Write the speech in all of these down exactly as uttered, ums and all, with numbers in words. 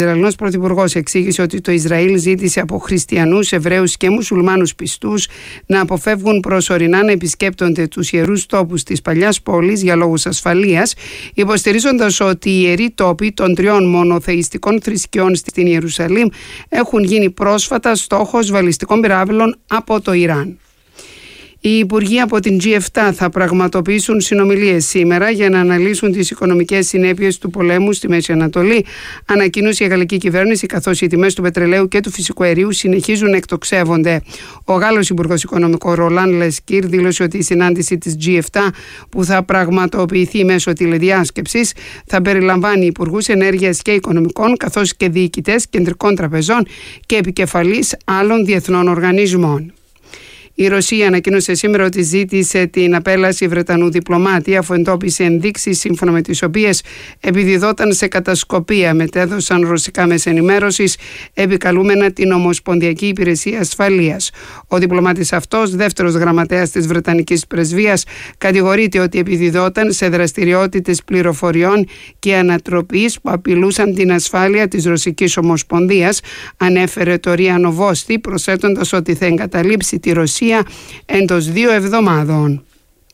Ο Ισραηλινός πρωθυπουργός εξήγησε ότι το Ισραήλ ζήτησε από χριστιανούς, Εβραίους και μουσουλμάνους πιστούς να αποφεύγουν προσωρινά να επισκέπτονται τους ιερούς τόπους της παλιάς πόλης για λόγους ασφαλείας, υποστηρίζοντας ότι οι ιεροί τόποι των τριών μονοθεϊστικών θρησκειών στην Ιερουσαλήμ έχουν γίνει πρόσφατα στόχος βαλιστικών πυράβλων από το Ιράν. Οι υπουργοί από την τζι επτά θα πραγματοποιήσουν συνομιλίες σήμερα για να αναλύσουν τις οικονομικές συνέπειες του πολέμου στη Μέση Ανατολή, ανακοίνωσε η γαλλική κυβέρνηση, καθώς οι τιμές του πετρελαίου και του φυσικού αερίου συνεχίζουν να εκτοξεύονται. Ο Γάλλος Υπουργός Οικονομικών Ρολάν Λεσκύρ δήλωσε ότι η συνάντηση της τζι επτά, που θα πραγματοποιηθεί μέσω τηλεδιάσκεψης, θα περιλαμβάνει υπουργούς ενέργειας και οικονομικών, καθώς και διοικητές κεντρικών τραπεζών και επικεφαλής άλλων διεθνών οργανισμών. Η Ρωσία ανακοίνωσε σήμερα ότι ζήτησε την απέλαση Βρετανού διπλωμάτη, αφού εντόπισε ενδείξεις σύμφωνα με τις οποίες επιδιδόταν σε κατασκοπία, μετέδωσαν ρωσικά μέσα ενημέρωσης επικαλούμενα την Ομοσπονδιακή Υπηρεσία Ασφαλείας. Ο διπλωμάτης αυτός, δεύτερος γραμματέας της Βρετανικής Πρεσβείας, κατηγορείται ότι επιδιδόταν σε δραστηριότητες πληροφοριών και ανατροπής που απειλούσαν την ασφάλεια της Ρωσικής Ομοσπονδίας, ανέφερε το ΡΙΑ Νοβόστι, προσθέτοντας ότι θα εγκαταλείψει τη Ρωσία εντός δύο εβδομάδων.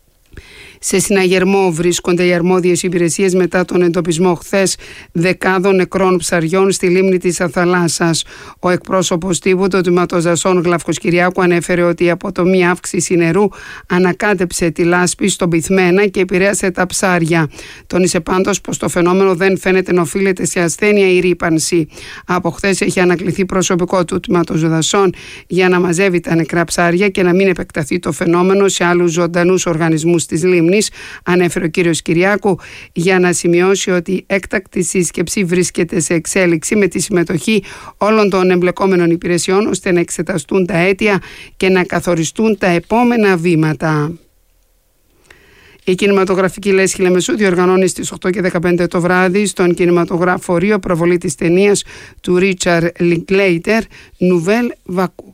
Σε συναγερμό βρίσκονται οι αρμόδιες υπηρεσίες μετά τον εντοπισμό χθες δεκάδων νεκρών ψαριών στη λίμνη της Αθαλάσσας. Ο εκπρόσωπος τύπου του τμήματος δασών Γλαύκος Κυριάκου ανέφερε ότι η αποτομή αύξηση νερού ανακάτεψε τη λάσπη στον πυθμένα και επηρέασε τα ψάρια. Τόνισε πάντως πως το φαινόμενο δεν φαίνεται να οφείλεται σε ασθένεια ή ρύπανση. Από χθες έχει ανακληθεί προσωπικό του τμήματος δασών για να μαζεύει τα νεκρά ψάρια και να μην επεκταθεί το φαινόμενο σε άλλους ζωντανούς οργανισμούς της λίμνης, ανέφερε ο κύριος Κυριάκου, για να σημειώσει ότι η έκτακτη σύσκεψη βρίσκεται σε εξέλιξη με τη συμμετοχή όλων των εμπλεκόμενων υπηρεσιών, ώστε να εξεταστούν τα αίτια και να καθοριστούν τα επόμενα βήματα. Η κινηματογραφική λέσχη Λεμεσού διοργανώνει στις οκτώ και δεκαπέντε το βράδυ στον κινηματογράφο Ρίο προβολή της ταινίας του Ρίτσαρντ Λινκλέιτερ «Νουβέλ Βακού».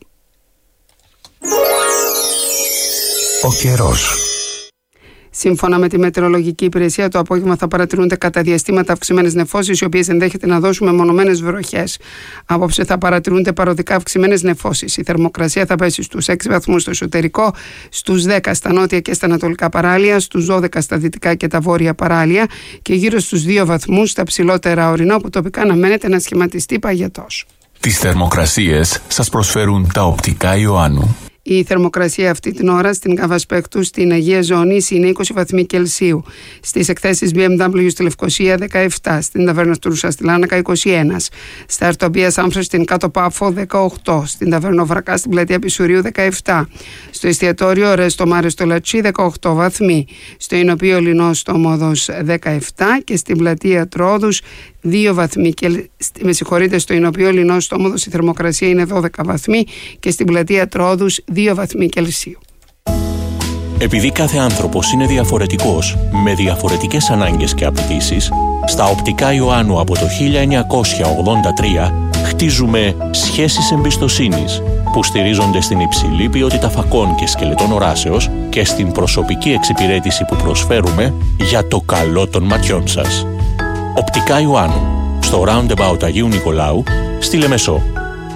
Ο καιρός. Σύμφωνα με τη μετεωρολογική υπηρεσία, το απόγευμα θα παρατηρούνται κατά διαστήματα αυξημένες νεφώσεις, οι οποίες ενδέχεται να δώσουν μεμονωμένες βροχές. Απόψε θα παρατηρούνται παροδικά αυξημένες νεφώσεις. Η θερμοκρασία θα πέσει στους έξι βαθμούς στο εσωτερικό, στους δέκα στα νότια και στα ανατολικά παράλια, στους δώδεκα στα δυτικά και τα βόρεια παράλια και γύρω στους δύο βαθμούς στα ψηλότερα ορεινά, που τοπικά αναμένεται να σχηματιστεί παγετός. Τις θερμοκρασίες σας προσφέρουν τα οπτικά Ιωάννου. Η θερμοκρασία αυτή την ώρα στην Καβασπέκτου, στην Αγία Ζωονίση, είναι είκοσι βαθμοί Κελσίου. Στις εκθέσεις μπι εμ ντάμπλιου στη Λευκοσία δεκαεπτά, στην Ταβέρνα Στρούσα στη Λάνακα είκοσι ένα, στα Αρτομπία Σάμφρες στην Κάτω Πάφο δεκαοκτώ, στην Ταβέρνα Βρακά στην Πλατεία Πισουρίου δεκαεπτά, στο εστιατόριο Ρέστο Μάρε στο Λατσί δεκαοκτώ βαθμοί, στο Ινοπείο Λινό στο Μόδος δεκαεπτά και στην Πλατεία Τρόδους δύο βαθμοί. Και, με συγχωρείτε, στο Ινοπείο Λινό στο Μόδος η θερμοκρασία είναι δώδεκα βαθμοί και στην Πλατεία Τρόδους δύο βαθμοί Κελσίου. Επειδή κάθε άνθρωπος είναι διαφορετικός, με διαφορετικές ανάγκες και απαιτήσεις, στα οπτικά Ιωάννου από το χίλια εννιακόσια ογδόντα τρία χτίζουμε σχέσεις εμπιστοσύνης που στηρίζονται στην υψηλή ποιότητα φακών και σκελετών οράσεως και στην προσωπική εξυπηρέτηση που προσφέρουμε για το καλό των ματιών σας. Οπτικά Ιωάννου, στο Roundabout Αγίου Νικολάου, στη Λεμεσό.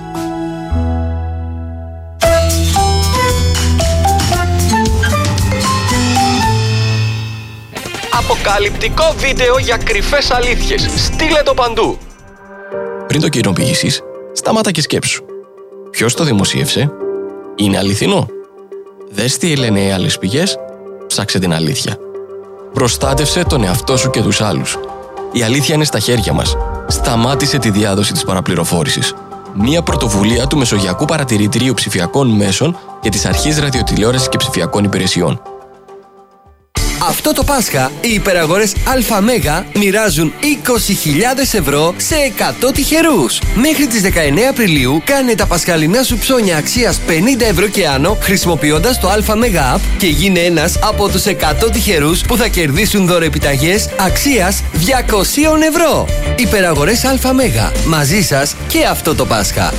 Αποκαλυπτικό βίντεο για κρυφές αλήθειες. Στείλε το παντού. Πριν το κοινοποιήσεις, σταμάτα και σκέψου. Ποιος το δημοσίευσε? Είναι αληθινό? Δες τι λένε οι άλλες πηγές. Ψάξε την αλήθεια. Προστάτευσε τον εαυτό σου και τους άλλους. Η αλήθεια είναι στα χέρια μας. Σταμάτησε τη διάδοση της παραπληροφόρησης. Μία πρωτοβουλία του Μεσογειακού Παρατηρητηρίου Ψηφιακών Μέσων και της Αρχής Ραδιοτηλεόρασης και Ψηφιακών Υπηρεσιών. Αυτό το Πάσχα, οι υπεραγορές ΑΜΕΓΑ μοιράζουν είκοσι χιλιάδες ευρώ σε εκατό τυχερούς. Μέχρι τις δεκαεννέα Απριλίου κάνε τα πασχαλινά σου ψώνια αξίας πενήντα ευρώ και άνω χρησιμοποιώντας το ΑΜΕΓΑ App και γίνε ένας από τους εκατό τυχερούς που θα κερδίσουν δωρεοεπιταγές αξίας διακόσια ευρώ. Υπεραγορές ΑΜΕΓΑ. Μαζί σας και αυτό το Πάσχα.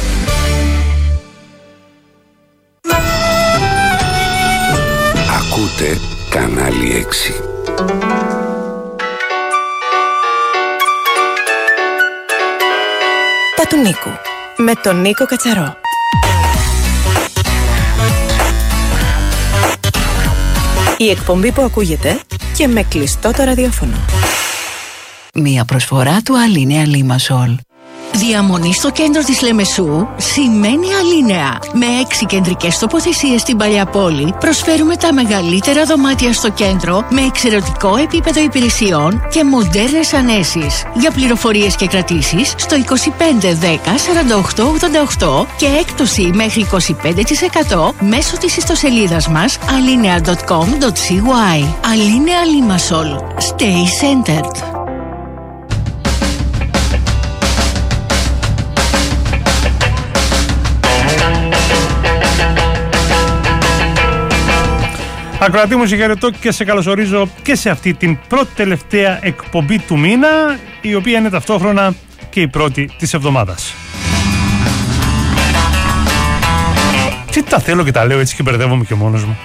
Ακούτε Κανάλι έξι. Τα του Νίκου. Με τον Νίκο Κατσαρό. Η εκπομπή που ακούγεται και με κλειστό το ραδιόφωνο. Μία προσφορά του Αλίνεα Λίμασολ. Διαμονή στο κέντρο της Λεμεσού σημαίνει Αλίνεα. Με έξι κεντρικές τοποθεσίες στην παλιά πόλη, προσφέρουμε τα μεγαλύτερα δωμάτια στο κέντρο με εξαιρετικό επίπεδο υπηρεσιών και μοντέρνες ανέσεις. Για πληροφορίες και κρατήσεις στο είκοσι πέντε δέκα σαράντα οκτώ ογδόντα οκτώ και έκπτωση μέχρι είκοσι πέντε τοις εκατό μέσω της ιστοσελίδας μας alinea τελεία com τελεία cy. Αλίνεα Λίμασολ. Stay centered. Ακροατή μου, σε χαιρετώ και σε καλωσορίζω και σε αυτή την πρώτη τελευταία εκπομπή του μήνα, η οποία είναι ταυτόχρονα και η πρώτη της εβδομάδας. Τι τα θέλω και τα λέω έτσι και μπερδεύομαι και μόνος μου.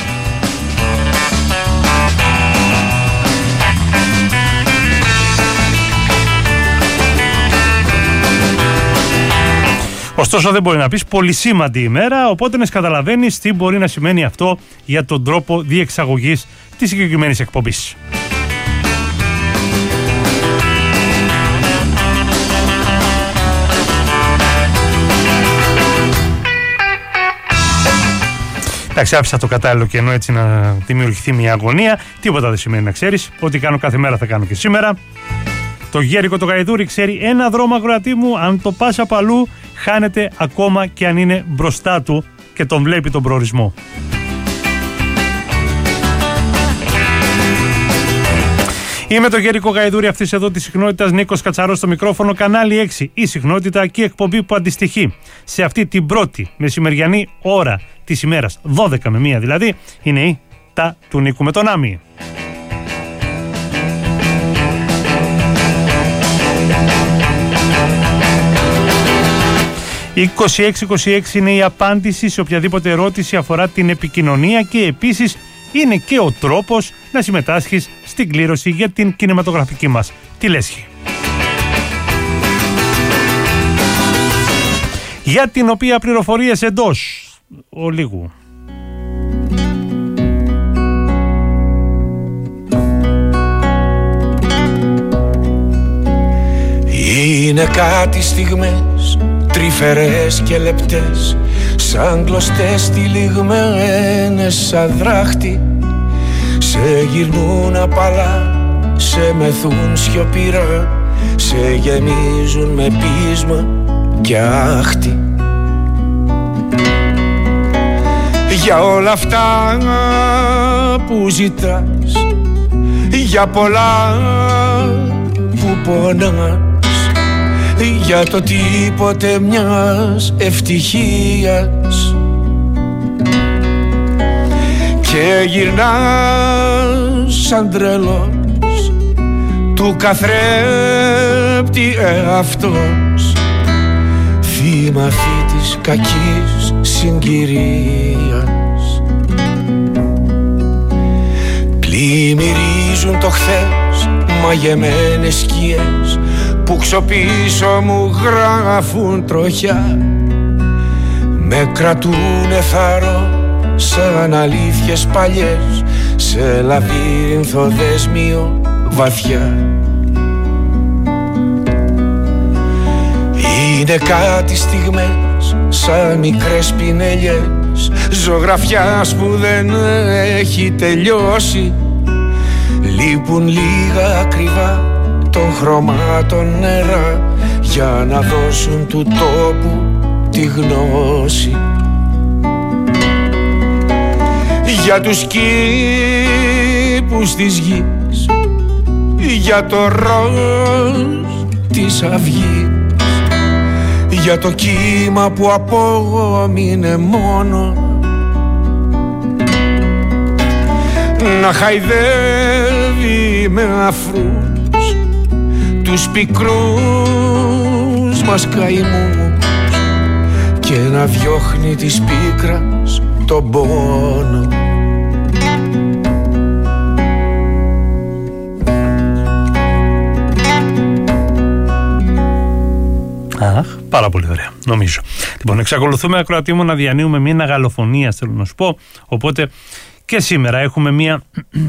Ωστόσο δεν μπορεί να πεις πολυσήμαντη ημέρα, οπότε να καταλαβαίνεις τι μπορεί να σημαίνει αυτό για τον τρόπο διεξαγωγής της συγκεκριμένης εκπομπής. Εντάξει, άφησα το κατάλληλο κενό έτσι να δημιουργηθεί μια αγωνία. Τίποτα δεν σημαίνει να ξέρεις. Ό,τι κάνω κάθε μέρα θα κάνω και σήμερα. Το γέρικο το γαϊδούρι ξέρει ένα δρόμο, ακροατή μου, αν το πας απ' αλλού χάνεται ακόμα και αν είναι μπροστά του και τον βλέπει τον προορισμό. Είμαι το γέρικο γαϊδούρι αυτής εδώ της συχνότητας, Νίκος Κατσαρός στο μικρόφωνο, κανάλι έξι, η συχνότητα και η εκπομπή που αντιστοιχεί σε αυτή την πρώτη μεσημεριανή ώρα της ημέρας, δώδεκα με μία δηλαδή, είναι η Τα του Νίκου με τον Άμι. είκοσι έξι είκοσι έξι είναι η απάντηση σε οποιαδήποτε ερώτηση αφορά την επικοινωνία και επίσης είναι και ο τρόπος να συμμετάσχεις στην κλήρωση για την κινηματογραφική μας τη λέσχη, για την οποία πληροφορίες εντός ολίγου. Είναι κάτι στιγμές τρυφερές και λεπτές, σαν κλωστές τυλιγμένες σαν δράχτη. Σε γυρνούν απαλά, σε μεθούν σιωπηρά, σε γεμίζουν με πείσμα και άχτη. Για όλα αυτά που ζητάς, για πολλά που πονάς, για το τίποτε μιας ευτυχίας, και γυρνάς σαν τρελός του καθρέπτη εαυτός, θύμα αυτή της κακής συγκυρίας. Πλημμυρίζουν το χθες μαγεμένες σκιές που ξοπίσω μου γράφουν τροχιά, με κρατούνε θάρρο σαν αλήθειες παλιές, σε λαβύρινθο δέσμιο βαθιά. Είναι κάτι στιγμές σαν μικρές πινελιές ζωγραφιάς που δεν έχει τελειώσει, λείπουν λίγα ακριβά των χρωμάτων νερά για να δώσουν του τόπου τη γνώση. Για τους κήπους της γης, για το ροζ της αυγής, για το κύμα που απόμεινε μόνο να χαϊδεύει με αφρούς τους πικρούς μας καημούς και να διώχνει της πίκρας τον πόνο. Αχ, πάρα πολύ ωραία, νομίζω. Λοιπόν, εξακολουθούμε, ακροατή μου, να διανύουμε μια γαλλοφωνία, θέλω να σου πω. Οπότε και σήμερα έχουμε μια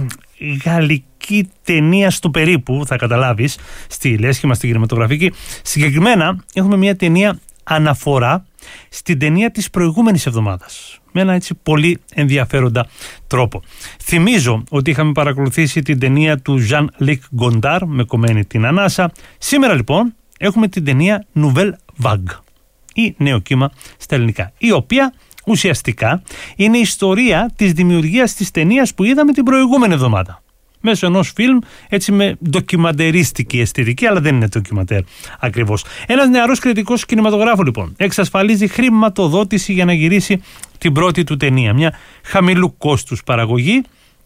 γαλλική ταινία στο περίπου, θα καταλάβεις, στη λέσχη μας, στην κινηματογραφική. Συγκεκριμένα έχουμε μια ταινία αναφορά στην ταινία της προηγούμενης εβδομάδας, με ένα έτσι πολύ ενδιαφέροντα τρόπο. Θυμίζω ότι είχαμε παρακολουθήσει την ταινία του Jean-Luc Godard με κομμένη την ανάσα. Σήμερα λοιπόν έχουμε την ταινία Nouvelle Vague ή Νέο Κύμα στα ελληνικά, η οποία ουσιαστικά είναι η ιστορία της δημιουργίας της ταινίας που είδαμε την προηγούμενη εβδομάδα, μέσω ενός φιλμ έτσι με ντοκιμαντερίστικη αισθητική, αλλά δεν είναι ντοκιμαντέρ ακριβώς. Ένας νεαρός κριτικός κινηματογράφου λοιπόν εξασφαλίζει χρηματοδότηση για να γυρίσει την πρώτη του ταινία, μια χαμηλού κόστους παραγωγή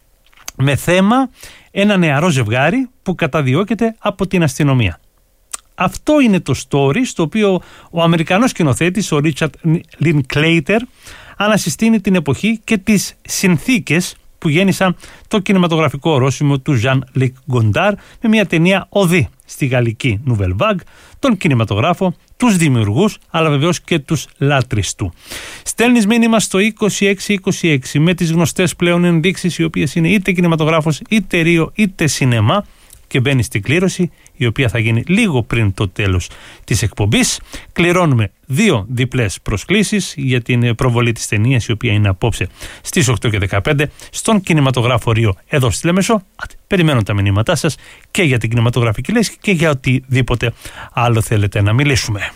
με θέμα ένα νεαρό ζευγάρι που καταδιώκεται από την αστυνομία. Αυτό είναι το story στο οποίο ο Αμερικανός σκηνοθέτης, ο Ρίτσαρντ Λινκλέιτερ, ανασυστήνει την εποχή και τις συνθήκες που γέννησαν το κινηματογραφικό ορόσημο του Jean-Luc Godard με μια ταινία οδή στη γαλλική Nouvelle Vague, τον κινηματογράφο, τους δημιουργούς, αλλά βεβαίως και τους λάτρεις του. Στέλνεις μήνυμα στο είκοσι έξι είκοσι έξι με τις γνωστές πλέον ενδείξεις, οι οποίες είναι είτε κινηματογράφος, είτε ρίο, είτε σινεμά, και μπαίνει στην κλήρωση, η οποία θα γίνει λίγο πριν το τέλος της εκπομπής. Κληρώνουμε δύο διπλές προσκλήσεις για την προβολή της ταινίας, η οποία είναι απόψε στις οκτώ και δεκαπέντε στον κινηματογράφο Ρίο εδώ στη Λέμεσο. Περιμένω τα μηνύματά σας και για την κινηματογραφική λέσχη και για οτιδήποτε άλλο θέλετε να μιλήσουμε.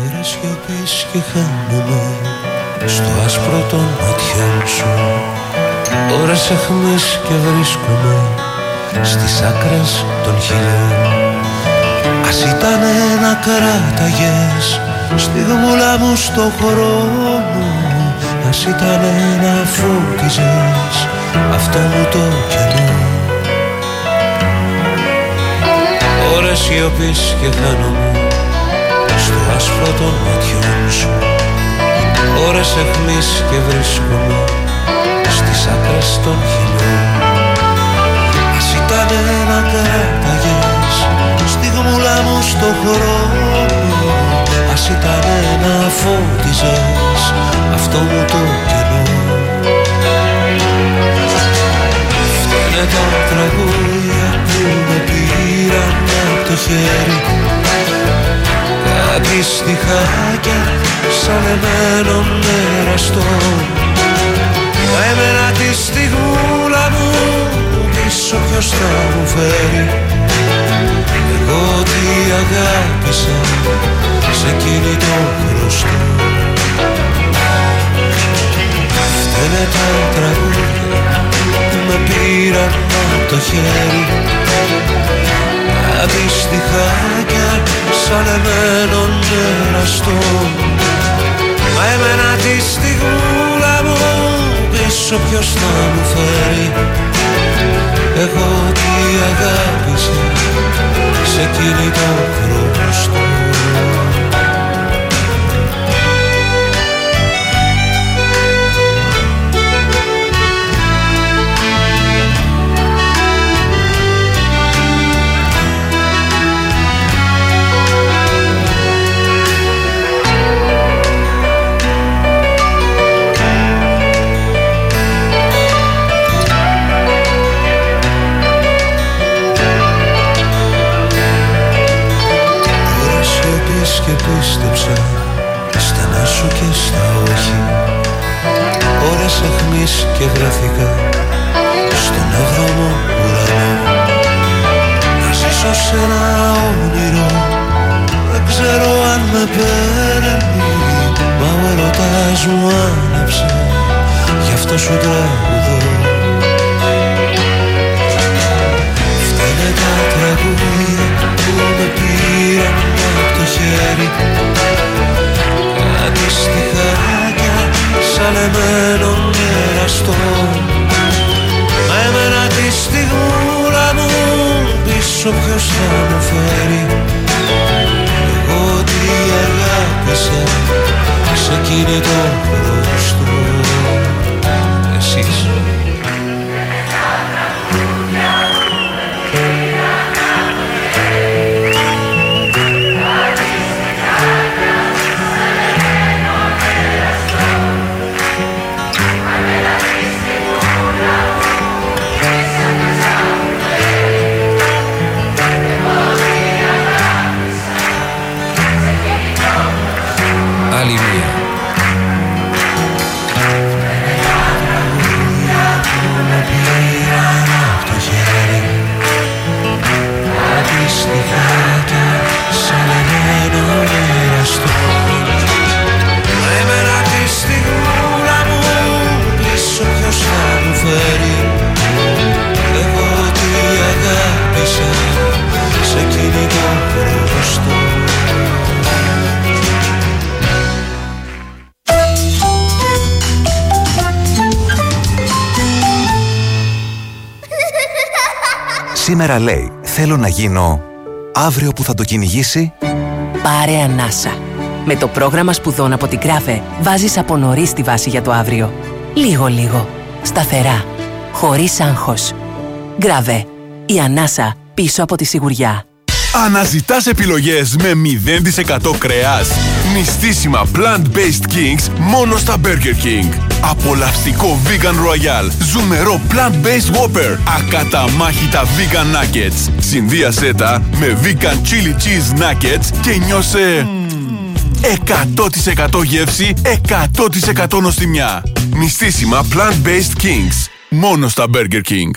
Σιωπής και χάνομαι στο άσπρο των ματιών σου. Ώρες αιχμής και βρίσκομαι στις άκρες των χιλιών. Ας ήταν να κράταγες στιγμούλα μου στο χρόνο, ας ήταν να φώτιζες αυτό μου το κενό. Ώρες σιωπής και χάνομαι στο άσπρο των ματιών σου. Ώρες αιχμής και βρίσκομαι στις άκρες των χιλιών. Ας ήτανε να κράταγες στιγμούλα μου στο χρόνο, ας ήτανε να φώτιζες αυτό μου το κενό. Φταίνε τα τραγούδια που με πήραν από το χέρι, κάτι στιχάκια σαν εμένων εραστό. Μα εμένα τη στιγμούλα μου πίσω ποιος θα μου φέρει. Εγώ τι αγάπησα σε εκείνη το χρωστό. Φταίνε τα τραγούδια που με πήραν από το χέρι, κάτι στιχάκια σαν εμένων εραστό. Μα εμένα τη στιγμούλα μου πίσω ποιος θα μου φέρει. Εγώ τι αγάπησα σε εκείνη το χρωστό. Και πίστεψα στενά σου και στα όχι. Ώρες αιχμής και βρέθηκα στον έβδομο ουρανό. Να ζήσω σε ένα όνειρο, δεν ξέρω αν με παίρνει, μα ο ερωτάς μου άναψε, γι' αυτό σου τραγουδώ. Φταίνε τα τραγούδια που με πήραν από το χέρι, κάτι στιχάκια σαν εμένων εραστό. Μα εμένα τη στιγμούλα μου πίσω ποιος θα μου φέρει. Εγώ τι αγάπησα σε εκείνη το χρωστό. Εσείς άλλη μία. Εμένα τη στιγμούλα μου πίσω ποιος θα μου φέρει. Εγώ τι αγάπησα σε εκείνη το χρωστό. Σήμερα λέει, θέλω να γίνω, αύριο που θα το κυνηγήσει. Πάρε ανάσα. Με το πρόγραμμα σπουδών από την Γκράβε βάζεις από νωρίς τη βάση για το αύριο. Λίγο-λίγο. Σταθερά. Χωρίς άγχος. Γκράβε. Η ανάσα πίσω από τη σιγουριά. Αναζητάς επιλογές με μηδέν τοις εκατό κρέας. Νηστίσιμα plant-based kings μόνο στα Burger King. Απολαυστικό vegan royal. Ζουμερό plant-based whopper. Ακαταμάχητα vegan nuggets. Συνδύασέ τα με vegan chili cheese nuggets και νιώσε εκατό τοις εκατό γεύση, εκατό τοις εκατό νοστιμιά. Νηστίσιμα plant-based kings μόνο στα Burger King.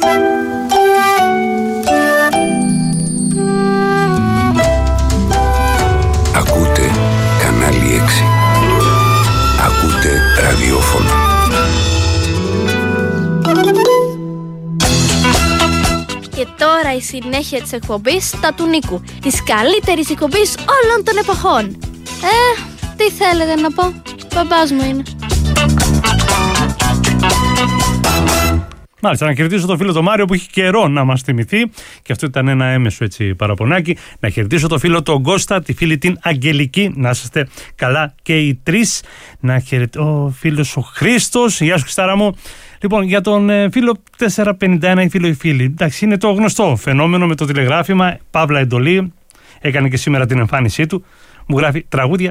Ακούτε κανάλι έξι. Ακούτε ραδιόφωνο. Και τώρα η συνέχεια της εκπομπής τα του Νίκου, της καλύτερης εκπομπής όλων των εποχών. Ε, τι θέλετε να πω, μπαμπάς μου είναι. Μάλιστα, να χαιρετήσω τον φίλο τον Μάριο που έχει καιρό να μας θυμηθεί και αυτό ήταν ένα έμεσο έτσι παραπονάκι. Να χαιρετήσω τον φίλο τον Κώστα, τη φίλη την Αγγελική, να είστε καλά και οι τρεις. Να χαιρετήσω ο φίλος ο Χρήστος, γεια σου Χριστάρα μου. Λοιπόν, για τον ε, φίλο τετρακόσια πενήντα ένα, η φίλο η φίλη, εντάξει, είναι το γνωστό φαινόμενο με το τηλεγράφημα, Παύλα Εντολή, έκανε και σήμερα την εμφάνισή του, μου γράφει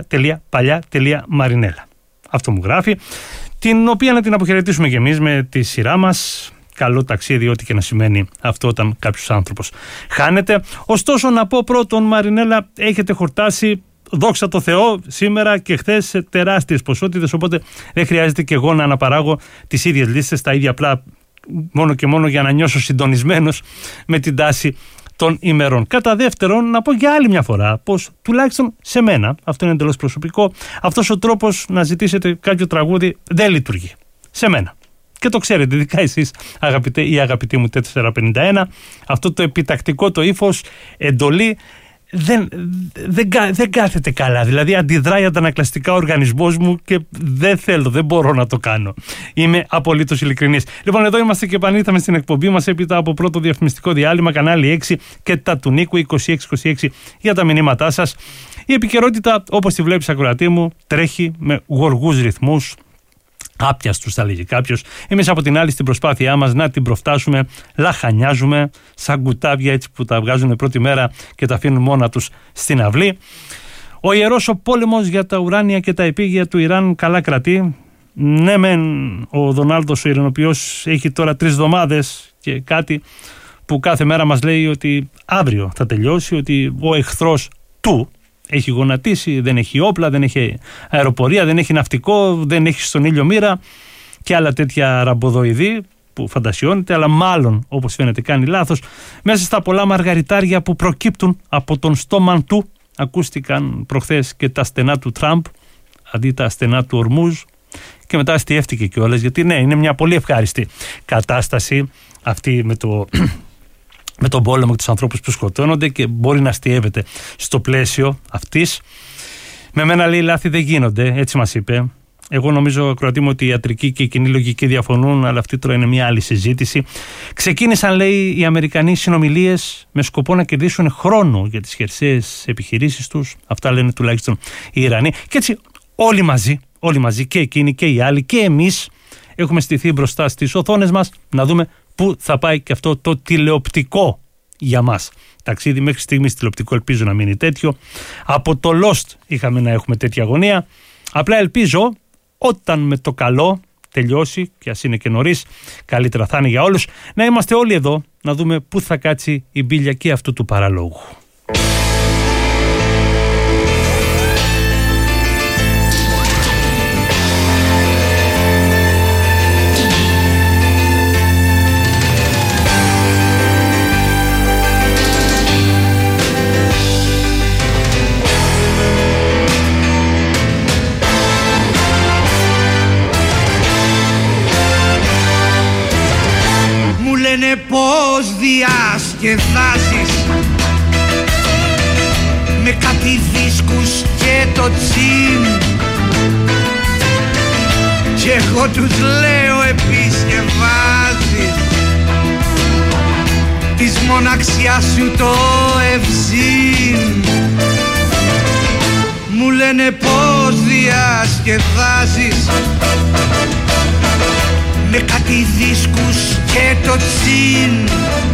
τραγούδια.παλιά.μαρινέλα. Αυτό μου γράφει, την οποία να την αποχαιρετήσουμε κι εμείς με τη σειρά μας. Καλό ταξίδι, ό,τι και να σημαίνει αυτό όταν κάποιος άνθρωπος χάνεται. Ωστόσο, να πω πρώτον, Μαρινέλα, έχετε χορτάσει, δόξα τω Θεώ, σήμερα και χθες σε τεράστιες ποσότητες, οπότε δεν χρειάζεται και εγώ να αναπαράγω τις ίδιες λίστες, τα ίδια απλά μόνο και μόνο για να νιώσω συντονισμένος με την τάση των ημερών. Κατά δεύτερον, να πω για άλλη μια φορά πως τουλάχιστον σε μένα, αυτό είναι εντελώς προσωπικό, αυτός ο τρόπος να ζητήσετε κάποιο τραγούδι δεν λειτουργεί. Σε μένα. Και το ξέρετε, ειδικά εσείς αγαπητέ ή αγαπητοί μου τετρακόσια πενήντα ένα, αυτό το επιτακτικό το ύφος, εντολή, δεν, δεν, δεν κάθεται καλά. Δηλαδή αντιδράει αντανακλαστικά ο οργανισμός μου και δεν θέλω, δεν μπορώ να το κάνω. Είμαι απολύτως ειλικρινής. Λοιπόν, εδώ είμαστε και επανήλθαμε στην εκπομπή μας έπειτα από πρώτο διαφημιστικό διάλειμμα, κανάλι έξι και τα του Νίκου είκοσι έξι είκοσι έξι για τα μηνύματά σας. Η επικαιρότητα, όπως τη βλέπεις ακροατή μου, τρέχει με γοργούς ρυθμούς. Άπιαστους θα λέγει κάποιος. Εμείς από την άλλη στην προσπάθειά μας να την προφτάσουμε, λαχανιάζουμε σαν κουτάβια έτσι που τα βγάζουν πρώτη μέρα και τα αφήνουν μόνα τους στην αυλή. Ο ιερός ο πόλεμος για τα ουράνια και τα επίγεια του Ιράν καλά κρατεί. Ναι μεν ο Δονάλντος ο ειρηνοποιός έχει τώρα τρεις εβδομάδες και κάτι που κάθε μέρα μας λέει ότι αύριο θα τελειώσει, ότι ο εχθρός του έχει γονατίσει, δεν έχει όπλα, δεν έχει αεροπορία, δεν έχει ναυτικό, δεν έχει στον ήλιο μοίρα και άλλα τέτοια ραμποδοειδή που φαντασιώνεται, αλλά μάλλον όπως φαίνεται κάνει λάθος. Μέσα στα πολλά μαργαριτάρια που προκύπτουν από τον στόμα του, ακούστηκαν προχθές και τα στενά του Τραμπ αντί τα στενά του Ορμούζ και μετά αστιεύτηκε κιόλας, γιατί ναι, είναι μια πολύ ευχάριστη κατάσταση αυτή με το... με τον πόλεμο και τους ανθρώπους που σκοτώνονται και μπορεί να αστιεύεται στο πλαίσιο αυτής. Με μένα λέει λάθη δεν γίνονται, έτσι μας είπε. Εγώ νομίζω ακροατή μου ότι η ιατρική και η κοινή λογική διαφωνούν, αλλά αυτή τώρα είναι μια άλλη συζήτηση. Ξεκίνησαν, λέει, οι Αμερικανοί συνομιλίες με σκοπό να κερδίσουν χρόνο για τις χερσαίες επιχειρήσεις τους. Αυτά λένε τουλάχιστον οι Ιρανοί. Και έτσι όλοι μαζί, όλοι μαζί και εκείνοι και οι άλλοι και εμείς έχουμε στηθεί μπροστά στις οθόνες μας να δούμε πού θα πάει και αυτό το τηλεοπτικό για μας ταξίδι. Μέχρι στιγμής τηλεοπτικό ελπίζω να μείνει τέτοιο. Από το Lost είχαμε να έχουμε τέτοια αγωνία. Απλά ελπίζω όταν με το καλό τελειώσει, και ας είναι και νωρίς, καλύτερα θα είναι για όλους, να είμαστε όλοι εδώ να δούμε πού θα κάτσει η μπίλια και αυτού του παραλόγου. διασκεδάσεις με κάτι δίσκους και το τσιν. Κι εγώ τους λέω επισκευάζεις της μοναξιάς σου το ευζήν. Μου λένε πως διασκεδάζεις με κάτι δίσκους και το τσιν.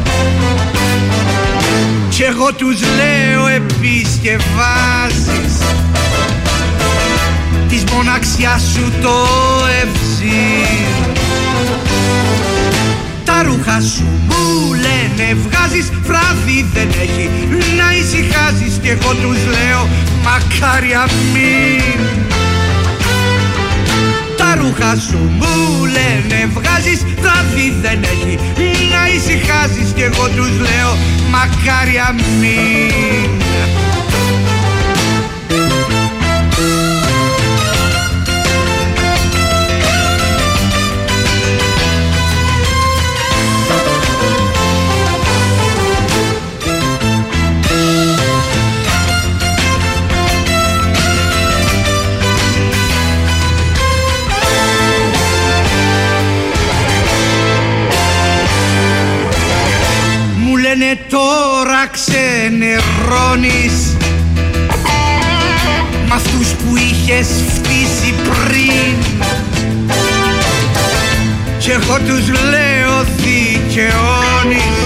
Κι εγώ τους λέω επισκευάζεις της μοναξιάς σου το ευζήν. Τα ρούχα σου μου λένε βγάζεις, βράδυ δεν έχει να ησυχάζεις. Κι εγώ τους λέω μακάρι αμήν. Τα ρούχα σου μου λένε βγάζεις, βράδυ δεν έχει να ησυχάζεις. Κι εγώ τους λέω μακάρι αμήν. Λένε τώρα ξενερώνεις μ' αυτούς που είχες φτύσει πριν. Κι εγώ τους λέω δικαιώνεις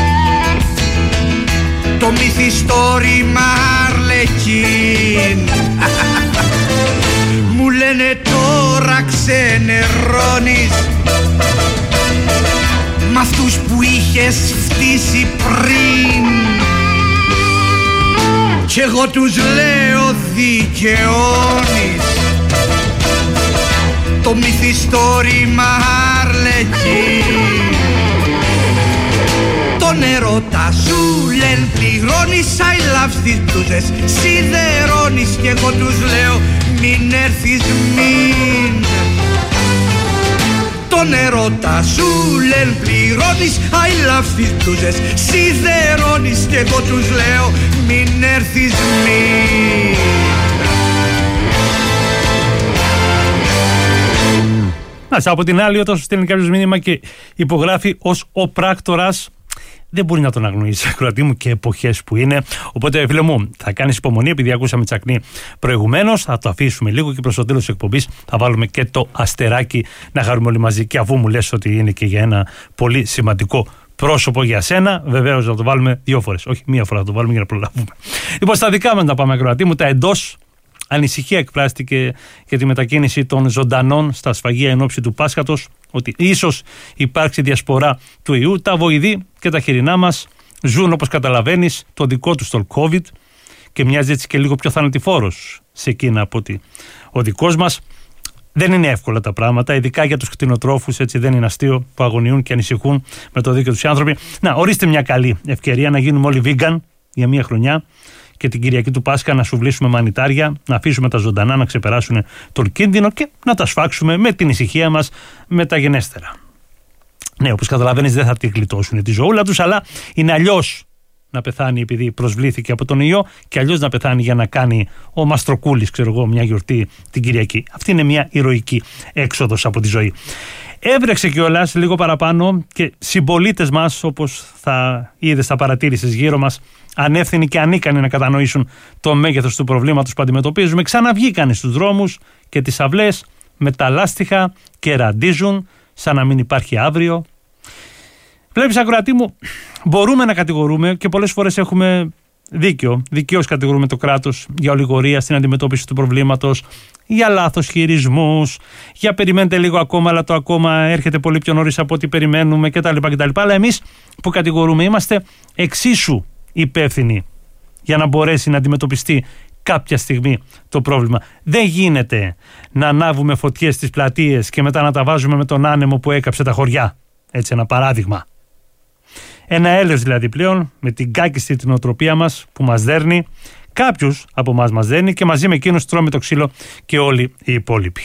το μυθιστόρημα Αρλεκίν. Μου λένε τώρα ξενερώνεις μ' αυτούς που είχες φτύσει πριν. Κι εγώ τους λέω δικαιώνεις το μυθιστόρημα Αρλεκίν. Τον ερώτα σου λένε πληρώνεις, I love στις μπλούζες σιδερώνεις. Κι εγώ τους λέω μην έρθεις μην. Τον ερώτα σου λένε πληρώνεις, I love στις μπλούζες σιδερώνεις. Κι εγώ τους λέω μην έρθεις μην. Ας, από την άλλη, όταν σου στέλνει κάποιος μήνυμα και υπογράφει ως ο πράκτορας, δεν μπορεί να τον αγνοήσει, ακροατή μου, και εποχές που είναι. Οπότε, φίλε μου, θα κάνεις υπομονή, επειδή ακούσαμε Τσακνή προηγουμένως. Θα το αφήσουμε λίγο και προς το τέλος της εκπομπής θα βάλουμε και το αστεράκι να χαρούμε όλοι μαζί. Και αφού μου λες ότι είναι και για ένα πολύ σημαντικό πρόσωπο για σένα, βεβαίως να το βάλουμε δύο φορές. Όχι, μία φορά να το βάλουμε για να προλάβουμε. Λοιπόν, στα δικά μας να πάμε, ακροατή μου, τα εντός. Ανησυχία εκφράστηκε για τη μετακίνηση των ζωντανών στα σφαγεία εν ώψη του Πάσχατος, ότι ίσως υπάρξει διασπορά του ιού. Τα βοηδή και τα χειρινά μας ζουν, όπως καταλαβαίνεις, το δικό τους το COVID και μοιάζει έτσι και λίγο πιο θανατηφόρος σε εκείνα από ότι ο δικός μας. Δεν είναι εύκολα τα πράγματα, ειδικά για τους κτηνοτρόφους, έτσι δεν είναι αστείο, που αγωνιούν και ανησυχούν με το δίκαιο τους οι άνθρωποι. Να, ορίστε μια καλή ευκαιρία να γίνουμε όλοι vegan για μια χρονιά και την Κυριακή του Πάσχα να σουβλήσουμε μανιτάρια, να αφήσουμε τα ζωντανά να ξεπεράσουν τον κίνδυνο και να τα σφάξουμε με την ησυχία μας μεταγενέστερα. Ναι, όπως καταλαβαίνεις, δεν θα τη γλιτώσουν τη ζωούλα τους, αλλά είναι αλλιώς να πεθάνει επειδή προσβλήθηκε από τον ιό και αλλιώς να πεθάνει για να κάνει ο Μαστροκούλης, ξέρω εγώ, μια γιορτή την Κυριακή. Αυτή είναι μια ηρωική έξοδος από τη ζωή. Έβρεξε κιόλας λίγο παραπάνω και συμπολίτες μας, όπως θα είδες, θα παρατήρησες γύρω μας, ανεύθυνοι και ανίκανοι να κατανοήσουν το μέγεθος του προβλήματος που αντιμετωπίζουμε, ξαναβγήκαν στους δρόμους και τις αυλές με τα λάστιχα και ραντίζουν σαν να μην υπάρχει αύριο. Βλέπεις, ακροατή μου, μπορούμε να κατηγορούμε και πολλές φορές έχουμε δίκιο. Δικαίως κατηγορούμε το κράτος για ολιγορία στην αντιμετώπιση του προβλήματος, για λάθος χειρισμούς, για περιμένετε λίγο ακόμα, αλλά το ακόμα έρχεται πολύ πιο νωρίς από ό,τι περιμένουμε κτλ. κτλ. Αλλά εμείς που κατηγορούμε είμαστε εξίσου υπεύθυνοι για να μπορέσει να αντιμετωπιστεί κάποια στιγμή το πρόβλημα. Δεν γίνεται να ανάβουμε φωτιές στις πλατείες και μετά να τα βάζουμε με τον άνεμο που έκαψε τα χωριά. Έτσι, ένα παράδειγμα. Ένα έλεος δηλαδή πλέον με την κάκιστη την οτροπία μας που μας δέρνει, κάποιους από εμάς μας δέρνει και μαζί με εκείνους τρώμε το ξύλο και όλοι οι υπόλοιποι.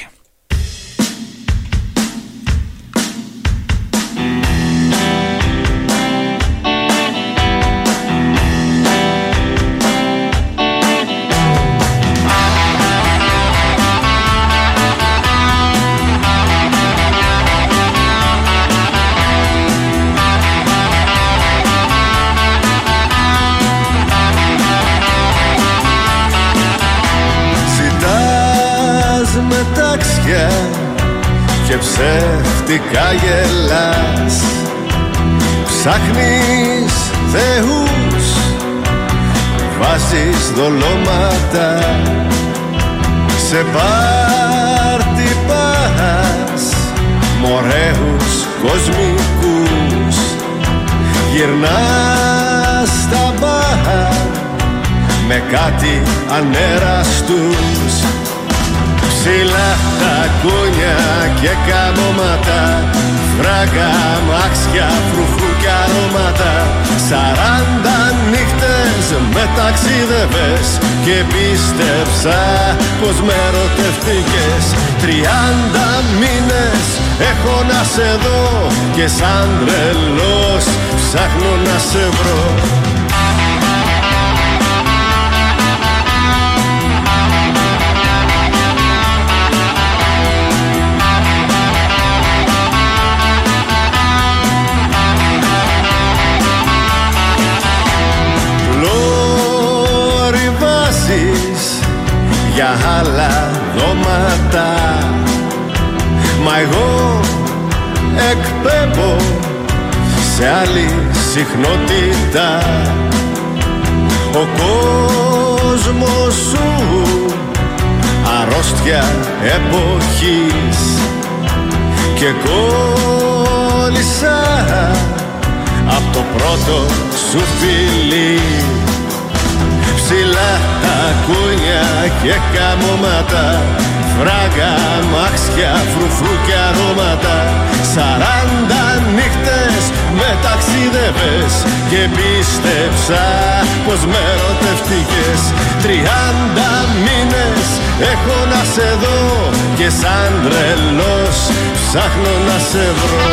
μεταξιά και ψεύτικα γελάς. Ψάχνεις θεούς, βάζεις δολώματα, σε πάρτι πας μ' ωραίους κοσμικούς. Γυρνάς στα μπαρ με κάτι ανέραστους. Ψηλά τα κούνια και καμώματα, φράγκα, μάξια, φρουφρού και αρώματα. Σαράντα νύχτες με ταξίδευες και πίστεψα πως με ερωτευτήκες. Τριάντα μήνες έχω να σε δω και σαν τρελός ψάχνω να σε βρω. Για άλλα δώματα, μα εγώ εκπέμπω σε άλλη συχνότητα. Ο κόσμος σου αρρώστια εποχής και κόλλησα απ' το πρώτο σου φιλί. Ψηλά τα κούνια και καμώματα, φράγκα, μάξια, φρουφρού και αρώματα. Σαράντα νύχτες με ταξίδευες και πίστεψα πως με ερωτευτήκες. Τριάντα μήνες έχω να σε δω και σαν τρελός ψάχνω να σε βρω.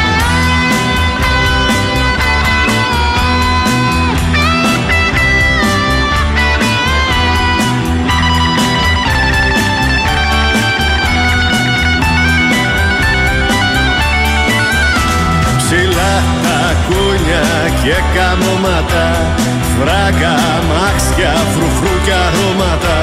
Κούνια και καμώματα, φράγκα, μάξια, φρουφρού και αρώματα.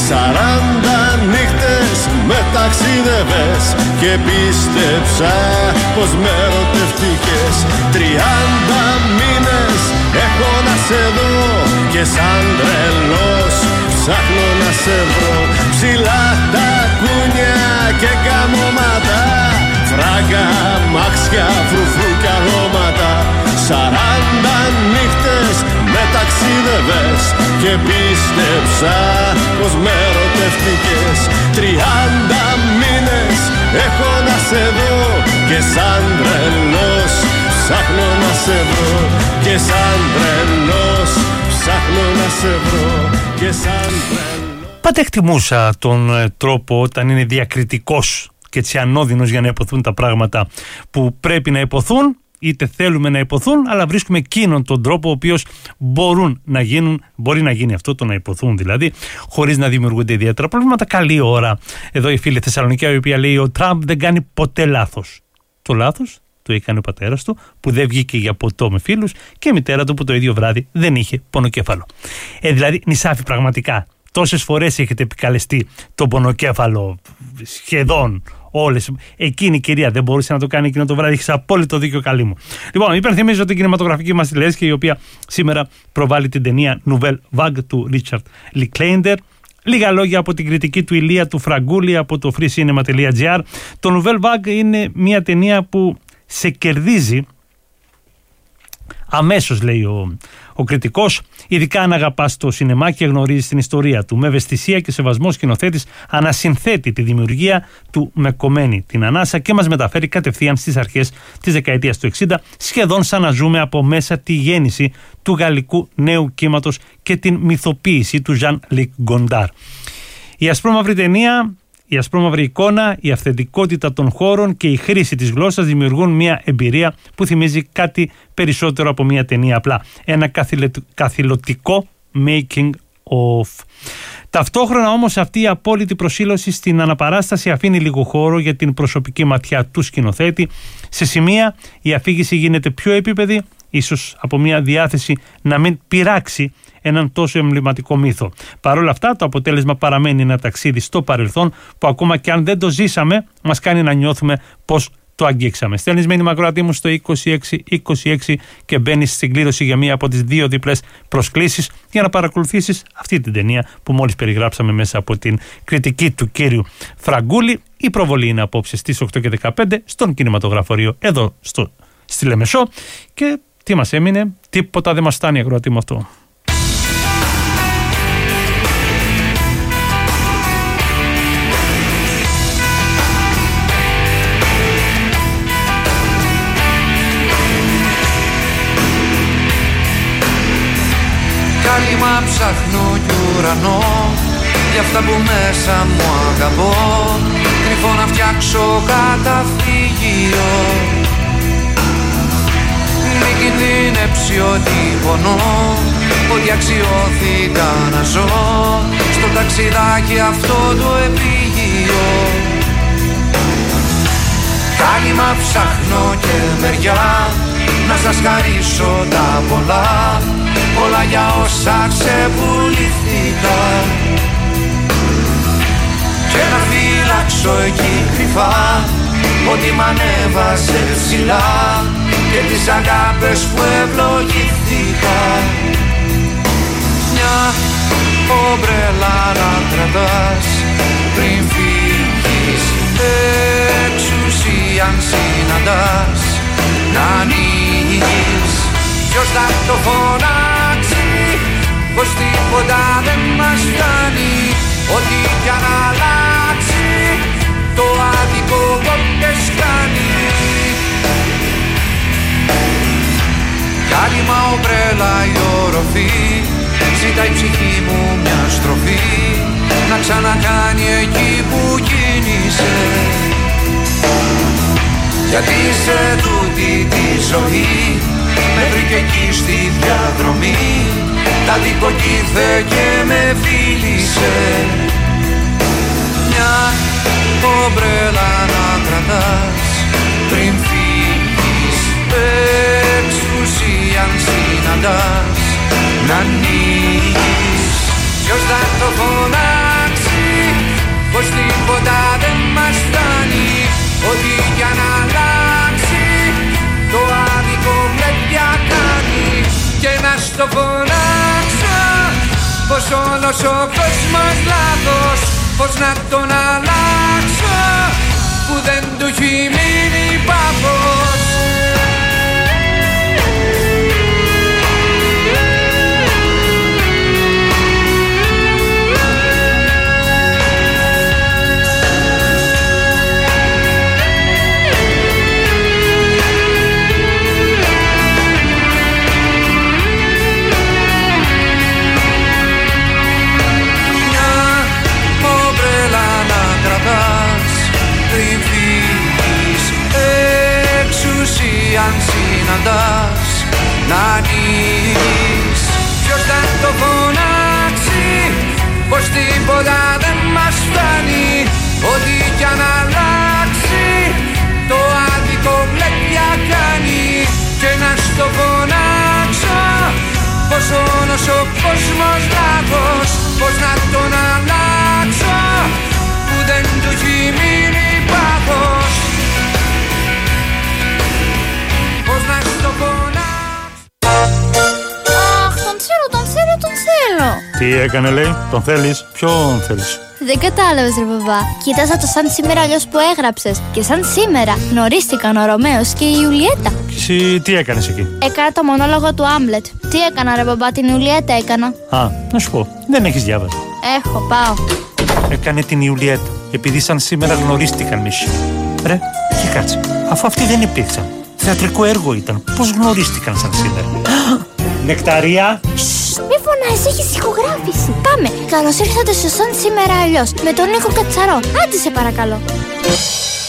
Σαράντα νύχτες με ταξίδευες και πίστεψα πως με ερωτευτήκες. Τριάντα μήνες έχω να σε δω και σαν τρελός ψάχνω να σε βρω. Ψηλά τα κούνια και καμώματα, φράγκα, μάξια, φρουφρού και αρώματα. Σαράντα νύχτες με ταξίδευες και πίστεψα πως με ερωτευτήκες. Τριάντα μήνες έχω να σε δω και σαν τρελός ψάχνω να σε βρω. Και σαν τρελός ψάχνω να σε βρω. Και σαν τρελός. Πάντα εκτιμούσα τον τρόπο όταν είναι διακριτικός και έτσι ανώδυνος για να υποθούν τα πράγματα που πρέπει να υποθούν, είτε θέλουμε να υποθούν, αλλά βρίσκουμε εκείνον τον τρόπο ο οποίος μπορούν να γίνουν, μπορεί να γίνει αυτό, το να υποθούν δηλαδή, χωρίς να δημιουργούνται ιδιαίτερα προβλήματα. Καλή ώρα εδώ η φίλη Θεσσαλονικιά, η οποία λέει: ο Τραμπ δεν κάνει ποτέ λάθος. Το λάθος το έκανε ο πατέρας του, που δεν βγήκε για ποτό με φίλους, και η μητέρα του, που το ίδιο βράδυ δεν είχε πονοκέφαλο. Ε, δηλαδή, νησάφι, πραγματικά. Τόσες φορές έχετε επικαλεστεί το πονοκέφαλο, σχεδόν όλες. Εκείνη η κυρία δεν μπορούσε να το κάνει εκείνο το βράδυ. Έχεις απόλυτο δίκιο, καλή μου. Λοιπόν, υπενθυμίζω την κινηματογραφική μας τηλεόραση, η οποία σήμερα προβάλλει την ταινία Nouvelle Vague του Richard Linklater. Λίγα λόγια από την κριτική του Ηλία του Φραγκούλη από το freecinema τελεία gr. Το Nouvelle Vague είναι μια ταινία που σε κερδίζει αμέσως, λέει ο, ο κριτικός, ειδικά αν αγαπάς το σινεμά και γνωρίζεις την ιστορία του. Με ευαισθησία και σεβασμό, σκηνοθέτης ανασυνθέτει τη δημιουργία του με κομμένη την ανάσα και μας μεταφέρει κατευθείαν στις αρχές της δεκαετίας του εξήντα, σχεδόν σαν να ζούμε από μέσα τη γέννηση του γαλλικού νέου κύματος και την μυθοποίηση του Jean-Luc Godard. Η ασπρόμαυρη ταινία, η ασπρόμαυρη εικόνα, η αυθεντικότητα των χώρων και η χρήση της γλώσσας δημιουργούν μια εμπειρία που θυμίζει κάτι περισσότερο από μια ταινία απλά. Ένα καθηλωτικό making of. Ταυτόχρονα όμως αυτή η απόλυτη προσήλωση στην αναπαράσταση αφήνει λίγο χώρο για την προσωπική ματιά του σκηνοθέτη. Σε σημεία η αφήγηση γίνεται πιο επίπεδη ίσως από μια διάθεση να μην πειράξει έναν τόσο εμβληματικό μύθο. Παρ' όλα αυτά, το αποτέλεσμα παραμένει ένα ταξίδι στο παρελθόν που ακόμα και αν δεν το ζήσαμε, μας κάνει να νιώθουμε πως το αγγίξαμε. Στέλνεις μήνυμα ακροατή μου στο είκοσι έξι είκοσι έξι και μπαίνεις στην κλήρωση για μία από τις δύο διπλές προσκλήσεις για να παρακολουθήσεις αυτή την ταινία που μόλις περιγράψαμε μέσα από την κριτική του κύριου Φραγκούλη. Η προβολή είναι απόψε στις οκτώ και δεκαπέντε στον κινηματογραφοριο εδώ στο, στη Λεμεσό. Και τι μας έμεινε, τίποτα δεν μας φτάνει ακροατή μου αυτό. Κάλυμα ψάχνω κι ουρανό για αυτά που μέσα μου αγαπώ. Κρυφό να φτιάξω καταφύγιο. Μη κινδυνεύσει ό,τι πονώ, ότι αξιώθηκα να ζω στο ταξιδάκι αυτό το επίγειο. Κάλυμα ψάχνω και μεριά να σας χαρίσω τα πολλά, όλα για όσα ξεπουλήθηκα. Και να φυλάξω εκεί κρυφά ότι μ' ανέβασε ψηλά και τις αγάπες που ευλογήθηκα. Μια ομπρέλα να κρατάς πριν φύγεις, εξουσία αν συναντάς να ανοίγεις. Ποιος θα το φωνάξει, πως τίποτα δεν μας φτάνει, ό,τι κι αν αλλάξει το άδικο πότες κάνει. Κάλυμα ομπρέλα η οροφή, ζητά η ψυχή μου μια στροφή, να ξανακάνει εκεί που κίνησε. Γιατί σε τούτη τη ζωή μέχρι και εκεί στη διαδρομή τα δικοκύθε και με φίλησε. Μια ομπρέλα να κρατάς πριν φύγεις, εξουσία αν συναντάς να ανοίγεις. Ποιος θα το φωνάξει, πως τίποτα δεν μας φτάνει, ό,τι κι αν αλλάξει το άδικο βλέπει κάνει. Και να στο φωνάξω πως όλος ο κόσμος λάθος, πως να τον αλλάξω που δεν του έχει μείνει πάθος. Αν συναντάς να ανοίγεις. Ποιος θα το φωνάξει, πως τίποτα δεν μας φτάνει, ό,τι κι αν αλλάξει το άδικο βλέπει κάνει. Και να στο φωνάξω πως όλος ο κόσμος λάθος, πως να τον αλλάξω που δεν του έχει μείνει πάθος. Αχ, τον θέλω, τον θέλω, τον θέλω. Τι έκανε, λέει, τον θέλεις, ποιον θέλεις? Δεν κατάλαβες ρε μπαμπά. Κοίταζα το σαν σήμερα αλλιώς που έγραψες. Και σαν σήμερα γνωρίστηκαν ο Ρωμαίος και η Ιουλιέτα. Και εσύ τι έκανες εκεί? Έκανα το μονόλογο του Άμλετ. Τι έκανα ρε μπαμπά, την Ιουλιέτα έκανα. Α, να σου πω, δεν έχεις διάβασει. Έχω, πάω. Έκανε την Ιουλιέτα, επειδή σαν σήμερα γνωρίστηκαν μισή. Ρε, και κάτσε, αφού αυτοί δεν υπήρξαν. Θεατρικό έργο ήταν. Πώς γνωρίστηκαν σαν σήμερα? Νεκταρία! Σσσ, μη φωνάζεις, έχεις ηχογράφηση. Πάμε. Καλώς ήρθατε στο σαν σήμερα αλλιώς με τον Νίκο Κατσαρό. Άντε σε παρακαλώ.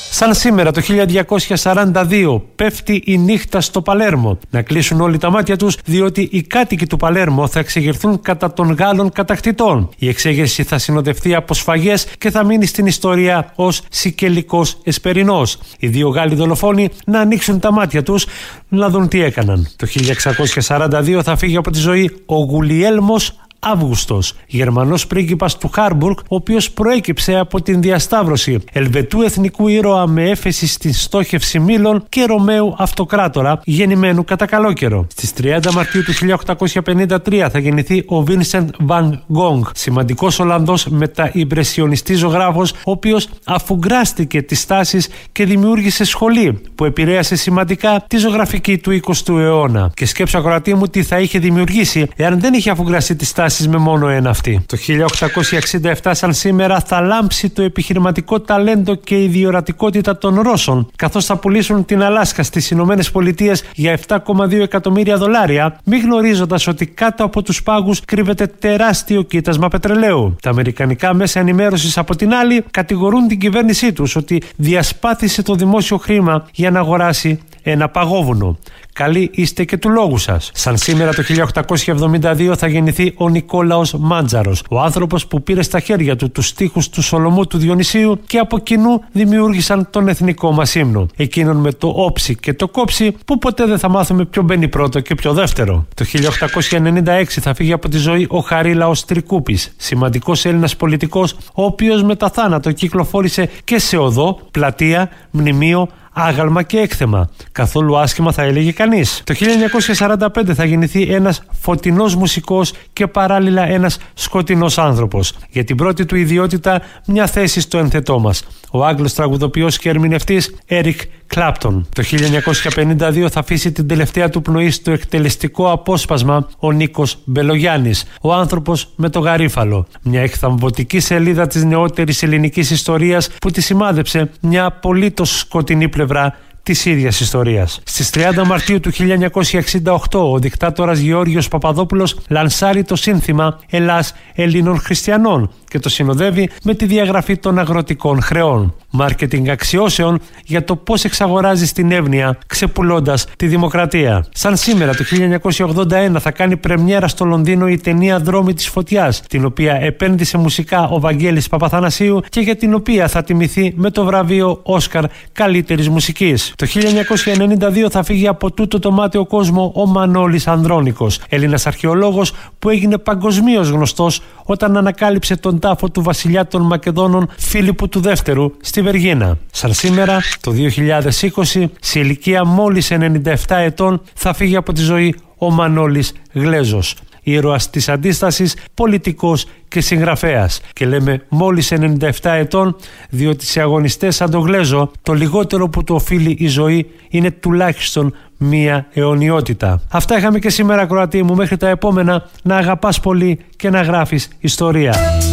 Σαν σήμερα το χίλια διακόσια σαράντα δύο πέφτει η νύχτα στο Παλέρμο. Να κλείσουν όλοι τα μάτια τους, διότι οι κάτοικοι του Παλέρμο θα εξεγερθούν κατά των Γάλλων κατακτητών. Η εξέγερση θα συνοδευτεί από σφαγές και θα μείνει στην ιστορία ως Σικελικός Εσπερινός. Οι δύο Γάλλοι δολοφόνοι να ανοίξουν τα μάτια τους, να δουν τι έκαναν. Το χίλια εξακόσια σαράντα δύο θα φύγει από τη ζωή ο Γουλιέλμος Αύγουστος, Γερμανός πρίγκιπας του Χάρμπουργκ, ο οποίος προέκυψε από την διασταύρωση Ελβετού εθνικού ήρωα με έφεση στην στόχευση Μήλων και Ρωμαίου αυτοκράτορα, γεννημένου κατά καλό καιρό. Στις τριάντα Μαρτίου του χίλια οκτακόσια πενήντα τρία θα γεννηθεί ο Βίνσεντ Βαν Γκόγκ, σημαντικός Ολλανδός μετα-ιμπρεσιονιστής ζωγράφος, ο οποίος αφουγκράστηκε τις τάσεις και δημιούργησε σχολή που επηρέασε σημαντικά τη ζωγραφική του εικοστού αιώνα. Και σκέψω, ακροατή μου, τι θα είχε δημιουργήσει εάν δεν είχε αφουγκραστεί τις τάσεις με μόνο ένα αυτή. Το χίλια οκτακόσια εξήντα επτά, σαν σήμερα, θα λάμψει το επιχειρηματικό ταλέντο και η διορατικότητα των Ρώσων, καθώς θα πουλήσουν την Αλάσκα στις Ηνωμένες Πολιτείες για επτά κόμμα δύο εκατομμύρια δολάρια, μη γνωρίζοντας ότι κάτω από τους πάγους κρύβεται τεράστιο κοίτασμα πετρελαίου. Τα αμερικανικά μέσα ενημέρωσης, από την άλλη, κατηγορούν την κυβέρνησή τους ότι διασπάθησε το δημόσιο χρήμα για να αγοράσει ένα παγόβουνο. Καλοί είστε και του λόγου σας. Σαν σήμερα το χίλια οκτακόσια εβδομήντα δύο θα γεννηθεί ο Νικόλαος Μάντζαρος, ο άνθρωπος που πήρε στα χέρια του τους στίχους του Σολομού του Διονυσίου και από κοινού δημιούργησαν τον εθνικό μας ύμνο. Εκείνον με το όψι και το κόψι, που ποτέ δεν θα μάθουμε ποιο μπαίνει πρώτο και ποιο δεύτερο. Το χίλια οκτακόσια ενενήντα έξι θα φύγει από τη ζωή ο Χαρίλαος Τρικούπης, σημαντικός Έλληνας πολιτικός, ο οποίος μετά θάνατο κυκλοφόρησε και σε οδό, πλατεία, μνημείο, άγαλμα και έκθεμα. Καθόλου άσχημα, θα έλεγε κανείς. Το χίλια εννιακόσια σαράντα πέντε θα γεννηθεί ένας φωτεινός μουσικός και παράλληλα ένας σκοτεινός άνθρωπος. Για την πρώτη του ιδιότητα, μια θέση στο ένθετό μας. Ο Άγγλος τραγουδοποιός και ερμηνευτής Έρικ Κλάπτον. Το χίλια εννιακόσια πενήντα δύο θα αφήσει την τελευταία του πνοή στο εκτελεστικό απόσπασμα ο Νίκος Μπελογιάννης, ο άνθρωπος με το γαρίφαλο. Μια εκθαμβωτική σελίδα της νεότερης ελληνικής ιστορίας που τη σημάδεψε μια απολύτως σκοτεινή πλευρά της ίδιας ιστορίας. Στις τριάντα Μαρτίου του χίλια εννιακόσια εξήντα οκτώ ο δικτάτορας Γεώργιος Παπαδόπουλος λανσάρει το σύνθημα «Ελλάς Ελλήνων Χριστιανών» και το συνοδεύει με τη διαγραφή των αγροτικών χρεών. Μάρκετινγκ αξιώσεων για το πώς εξαγοράζει στην εύνοια, ξεπουλώντας τη δημοκρατία. Σαν σήμερα το χίλια εννιακόσια ογδόντα ένα θα κάνει πρεμιέρα στο Λονδίνο η ταινία «Δρόμοι της Φωτιάς», την οποία επένδυσε μουσικά ο Βαγγέλης Παπαθανασίου και για την οποία θα τιμηθεί με το βραβείο Όσκαρ καλύτερης μουσικής. Το χίλια εννιακόσια ενενήντα δύο θα φύγει από τούτο το μάταιο κόσμο ο Μανώλης Ανδρώνικος, Έλληνας αρχαιολόγος που έγινε παγκοσμίως γνωστός όταν ανακάλυψε τον τάφο του βασιλιά των Μακεδόνων Φίλιππου του Δεύτερου στη Βεργίνα. Σαν σήμερα, το δύο χιλιάδες είκοσι, σε ηλικία μόλις ενενήντα επτά ετών, θα φύγει από τη ζωή ο Μανώλης Γλέζος, ήρωας της αντίστασης, πολιτικός και συγγραφέας. Και λέμε μόλις ενενήντα επτά ετών, διότι σε αγωνιστές σαν τον Γλέζο το λιγότερο που του οφείλει η ζωή είναι τουλάχιστον μία αιωνιότητα. Αυτά είχαμε και σήμερα, ακροατή μου. Μέχρι τα επόμενα, να αγαπάς πολύ και να γράφεις ιστορία.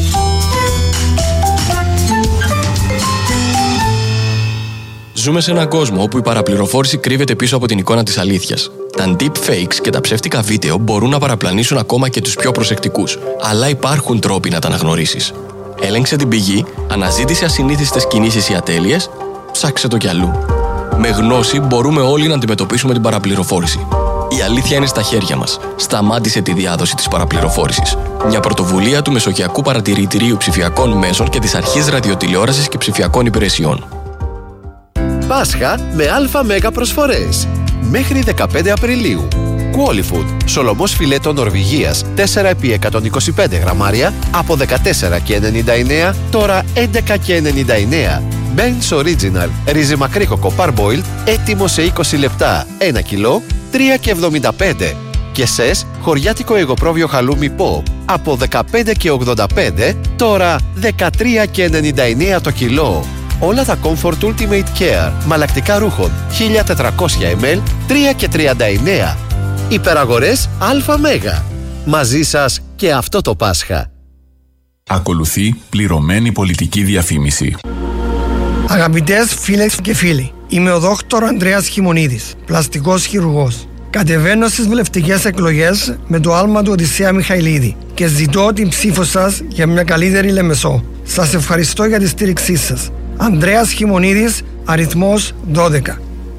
Ζούμε σε έναν κόσμο όπου η παραπληροφόρηση κρύβεται πίσω από την εικόνα της αλήθειας. Τα deepfakes και τα ψεύτικα βίντεο μπορούν να παραπλανήσουν ακόμα και τους πιο προσεκτικούς, αλλά υπάρχουν τρόποι να τα αναγνωρίσεις. Έλεγξε την πηγή, αναζήτησε ασυνήθιστες κινήσεις ή ατέλειες, ψάξε το κι αλλού. Με γνώση μπορούμε όλοι να αντιμετωπίσουμε την παραπληροφόρηση. Η αλήθεια είναι στα χέρια μας. Σταμάτησε τη διάδοση της παραπληροφόρησης. Μια πρωτοβουλία του Μεσογειακού Παρατηρητηρίου Ψηφιακών Μέσων και της Αρχής Ραδιοτηλεόρασης και Ψηφιακών Υπηρεσιών. Πάσχα με αλφα μέγα προσφορές. Μέχρι δεκαπέντε Απριλίου. Qualifood, Σολομός φιλέτο Νορβηγίας τέσσερα επί εκατόν είκοσι πέντε γραμμάρια από δεκατέσσερα και ενενήντα εννέα, τώρα έντεκα και ενενήντα εννέα. Ben's Original, ρύζι μακρύκοκο parboiled, έτοιμο σε είκοσι λεπτά, ένα κιλό, τρία και εβδομήντα πέντε. Και σες, χωριάτικο εγωπρόβιο χαλούμι pop, από δεκαπέντε και ογδόντα πέντε, τώρα δεκατρία και ενενήντα εννέα το κιλό. Όλα τα Comfort Ultimate Care, μαλακτικά ρούχων, χίλια τετρακόσια μιλιλίτρα, τρία και τριάντα εννέα. Υπεραγορές Αλφα Μέγα. Μαζί σας και αυτό το Πάσχα. Ακολουθεί πληρωμένη πολιτική διαφήμιση. Αγαπητές φίλες και φίλοι, είμαι ο δόκτωρ Ανδρέας Χιμονίδης, πλαστικός χειρουργός. Κατεβαίνω στις βουλευτικές εκλογές με το άλμα του Οδυσσέα Μιχαηλίδη και ζητώ την ψήφο σας για μια καλύτερη Λεμεσό. Σας ευχαριστώ για τη στήριξή σας. Ανδρέας Χιμονίδης, αριθμός δώδεκα.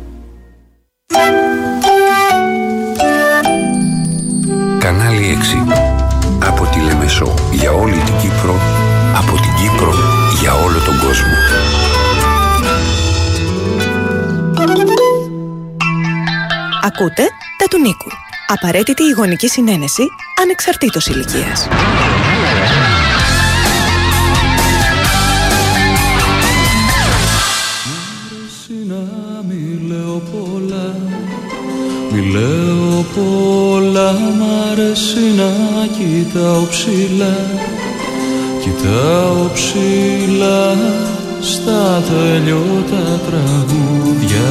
Κανάλι έξι. Από τη Λεμεσό για όλη την Κύπρο, από την Κύπρο για όλο τον κόσμο. Ακούτε τα του Νίκου. Απαραίτητη ηγονική συνένεση ανεξαρτήτως ηλικίας. Μη λέω πολλά, μη λέω πολλά, μ' αρέσει να κοιτάω ψηλά, κοιτάω ψηλά στα τελειώτα τραγούδια.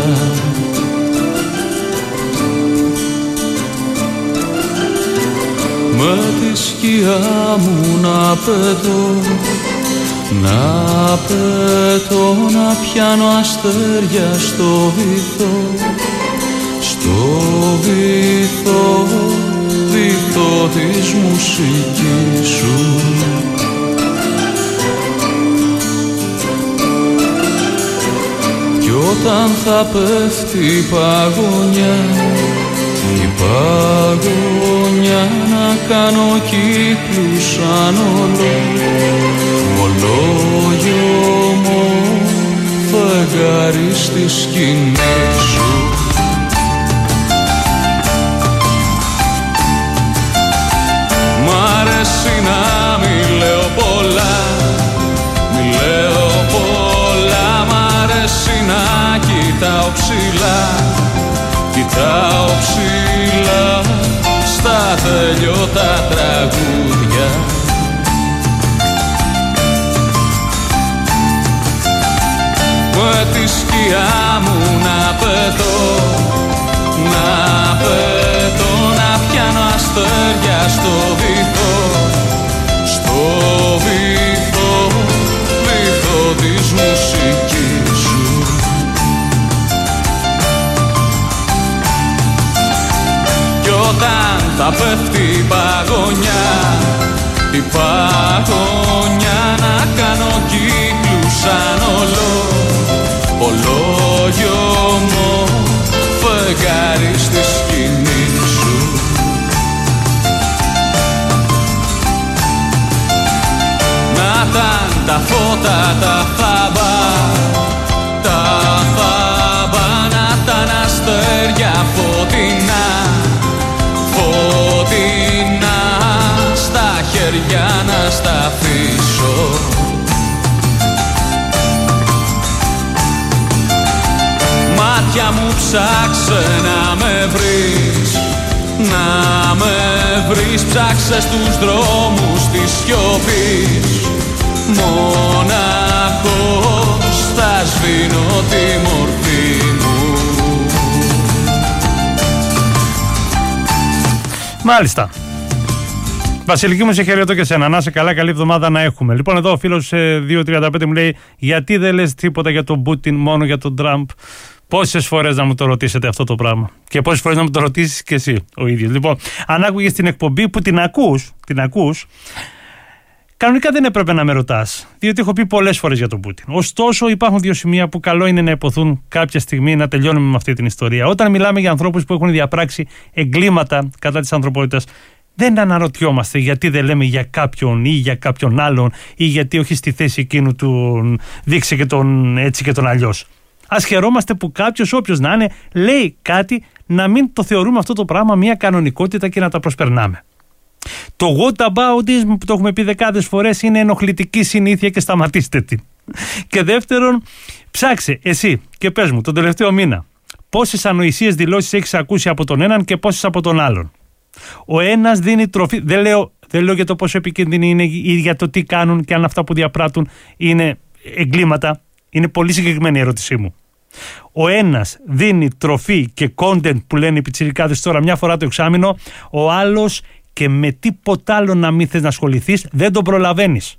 Με τη σκιά μου να πετώ, να πετώ, να πιάνω αστέρια στο βυθό, στο βυθό, βυθό της μουσικής σου. Κι όταν θα πέφτει η παγωνιά, η παγωνιά, να κάνω κύκλους σαν ολό, ολόγιομο φεγγάρι στη σκηνή σου. Μ' αρέσει να μη λέω πολλά, μη λέω πολλά, μ' αρέσει να κοιτάω ψηλά, κοιτάω ψηλά στα τελειώτα τραγούδια. Με τη σκιά μου να πετώ, να πετώ, να πιάνω αστέρια στο βυθό, στο βυθό, βυθό της μουσικής σου. Κι όταν θα πέφτει η παγωνιά, η παγωνιά, να κάνω κύκλους σαν ολό, ολόγιομο φεγγάρι στη σκηνή σου. Να ήταν τα φώτα τα θάμπα, τα θάμπα, να ήταν αστέρια φωτεινά, φωτεινά, στα χέρια να στα αφήσω. Μάτια μου ψάξε να με βρεις, να με βρεις, ψάξε στους δρόμους της σιωπής, μοναχός θα σβήνω τη μορφή μου. Μάλιστα. Βασιλική μου, σε χαιρετώ και σένα. Να είσαι καλά, καλή εβδομάδα να έχουμε. Λοιπόν, εδώ ο φίλος δύο τριάντα πέντε μου λέει: γιατί δεν λες τίποτα για τον Πούτιν, μόνο για τον Τραμπ? Πόσες φορές να μου το ρωτήσετε αυτό το πράγμα, και πόσες φορές να μου το ρωτήσεις και εσύ ο ίδιος. Λοιπόν, αν άκουγες την εκπομπή που την ακούς, την ακούς, κανονικά δεν έπρεπε να με ρωτάς, διότι έχω πει πολλές φορές για τον Πούτιν. Ωστόσο, υπάρχουν δύο σημεία που καλό είναι να υποθούν κάποια στιγμή, να τελειώνουμε με αυτή την ιστορία. Όταν μιλάμε για ανθρώπους που έχουν διαπράξει εγκλήματα κατά της ανθρωπότητας, δεν αναρωτιόμαστε γιατί δεν λέμε για κάποιον ή για κάποιον άλλον, ή γιατί όχι στη θέση εκείνου του δείξει και τον έτσι και τον αλλιώς. Ας χαιρόμαστε που κάποιος, όποιος να είναι, λέει κάτι, να μην το θεωρούμε αυτό το πράγμα μια κανονικότητα και να τα προσπερνάμε. Το whataboutism, που το έχουμε πει δεκάδες φορές, είναι ενοχλητική συνήθεια και σταματήστε την. Και δεύτερον, ψάξε εσύ και πες μου τον τελευταίο μήνα πόσες ανοησίες δηλώσεις έχεις ακούσει από τον έναν και πόσες από τον άλλον. Ο ένας δίνει τροφή, δεν λέω, δεν λέω για το πόσο επικίνδυνοι είναι ή για το τι κάνουν και αν αυτά που διαπράττουν είναι εγκλήματα. Είναι πολύ συγκεκριμένη η ερώτησή μου. Ο ένας δίνει τροφή και content που λένε οι πιτσιρικάδες τώρα μια φορά το εξάμηνο, ο άλλος, και με τίποτα άλλο να μην θες να ασχοληθείς, δεν τον προλαβαίνεις.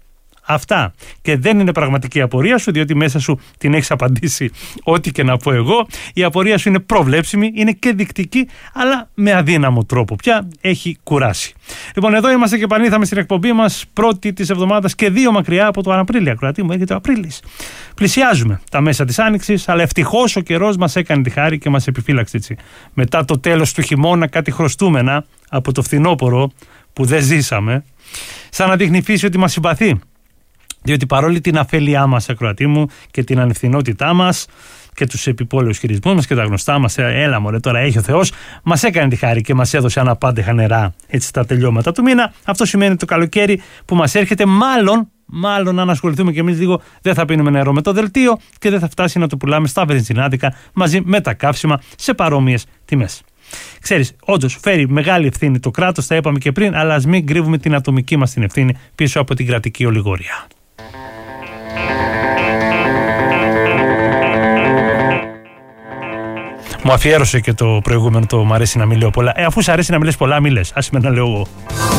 αυτά και δεν είναι πραγματική απορία σου, διότι μέσα σου την έχεις απαντήσει ό,τι και να πω εγώ, η απορία σου είναι προβλέψιμη, είναι και δεικτική, αλλά με αδύναμο τρόπο πια, έχει κουράσει. Λοιπόν, εδώ είμαστε και επανήλθαμε στην εκπομπή μας, πρώτη της εβδομάδας και δύο μακριά από το Απρίλιο. Ακροατή μου, έρχεται ο Απρίλης. Πλησιάζουμε τα μέσα της Άνοιξης, αλλά ευτυχώς ο καιρός μας έκανε τη χάρη και μας επιφύλαξε έτσι. Μετά το τέλος του χειμώνα, κάτι χρωστούμενα από το φθινόπωρο που δεν ζήσαμε, σαν να δείχνει η φύση ότι μας συμπαθεί. Διότι παρόλη την αφέλειά μας, ακροατή μου, και την ανευθυνότητά μας και τους επιπόλαιους χειρισμούς μας και τα γνωστά μας, έλα μωρέ τώρα έχει ο Θεός, μας έκανε τη χάρη και μας έδωσε αναπάντεχα νερά έτσι στα τελειώματα του μήνα. Αυτό σημαίνει το καλοκαίρι που μας έρχεται, μάλλον, μάλλον αν ασχοληθούμε και εμείς λίγο, δεν θα πίνουμε νερό με το δελτίο και δεν θα φτάσει να το πουλάμε στα βενζινάδικα μαζί με τα καύσιμα σε παρόμοιες τιμές. Ξέρεις, όντως φέρει μεγάλη ευθύνη το κράτος, τα είπαμε και πριν, αλλά ας μην κρύβουμε την ατομική μας την ευθύνη πίσω από την κρατική ολιγορία. Μου αφιέρωσε και το προηγούμενο το «Μ' αρέσει να μην λέω πολλά». Ε, αφού σ' αρέσει να μην λες πολλά, μη λες. Άσε με να λέω εγώ.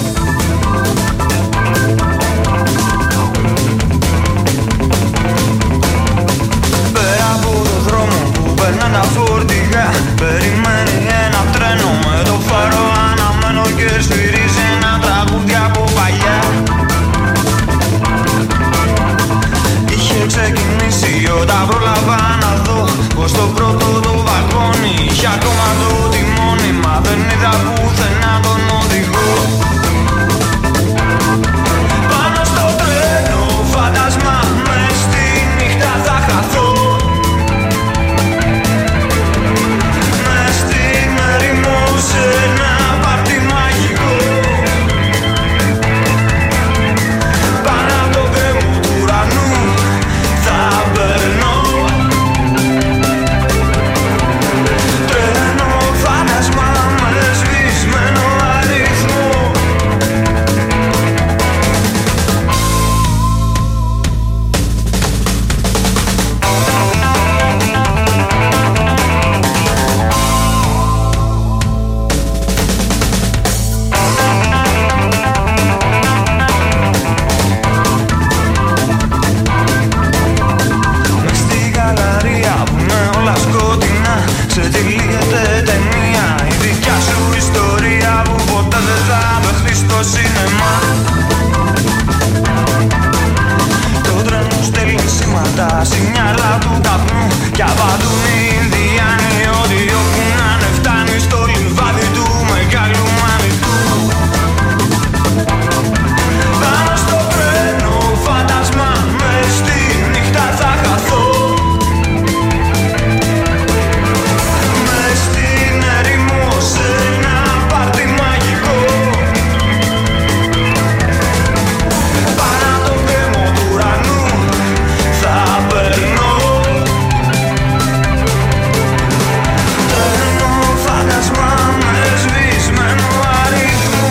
Πέρα από το δρόμο που περνά τα φορτηγά, περιμένει ένα τρένο με το φάρο αναμένο και σφυρίζει ένα τραγούδι από παλιά. Είχε ξεκινήσει όταν πρόλαβα να δω πως το πρώτο το βαγόνι είχε ακόμα το τιμόνι, μα δεν είδα πουθενά τον οδηγό. Πάνω στο τρένο φαντάσμα, μες στη νύχτα θα χαθώ. Μες στην ερημό σε ένα πάρτι μαγικό. Πάνω από το κρέμο του ουρανού θα περνώ. Τρένο φάντασμα με σβησμένο αριθμό. Μες στη γαλαρία που είναι όλα σκοτεινά, σε τυλίγεται ταινία, η δικιά σου ιστορία που ποτέ δεν θα παιχτεί στο σινεμά. Το τρένο στέλνει σήματα, σινιάλα του καπνού κι απαντούν οι Ινδιάνοι ότι όπου να είναι φτάνει στο λιβάδι του μεγάλου μανικού. Πάνω στο τρένο φάντασμα, μες στη νύχτα θα χαθώ. Μες στην ερημό σε ένα πάρτι μαγικό. Πάνω από το κρέμο του ουρανού θα περνώ. Τρένο φάντασμα με σβησμένο αριθμό.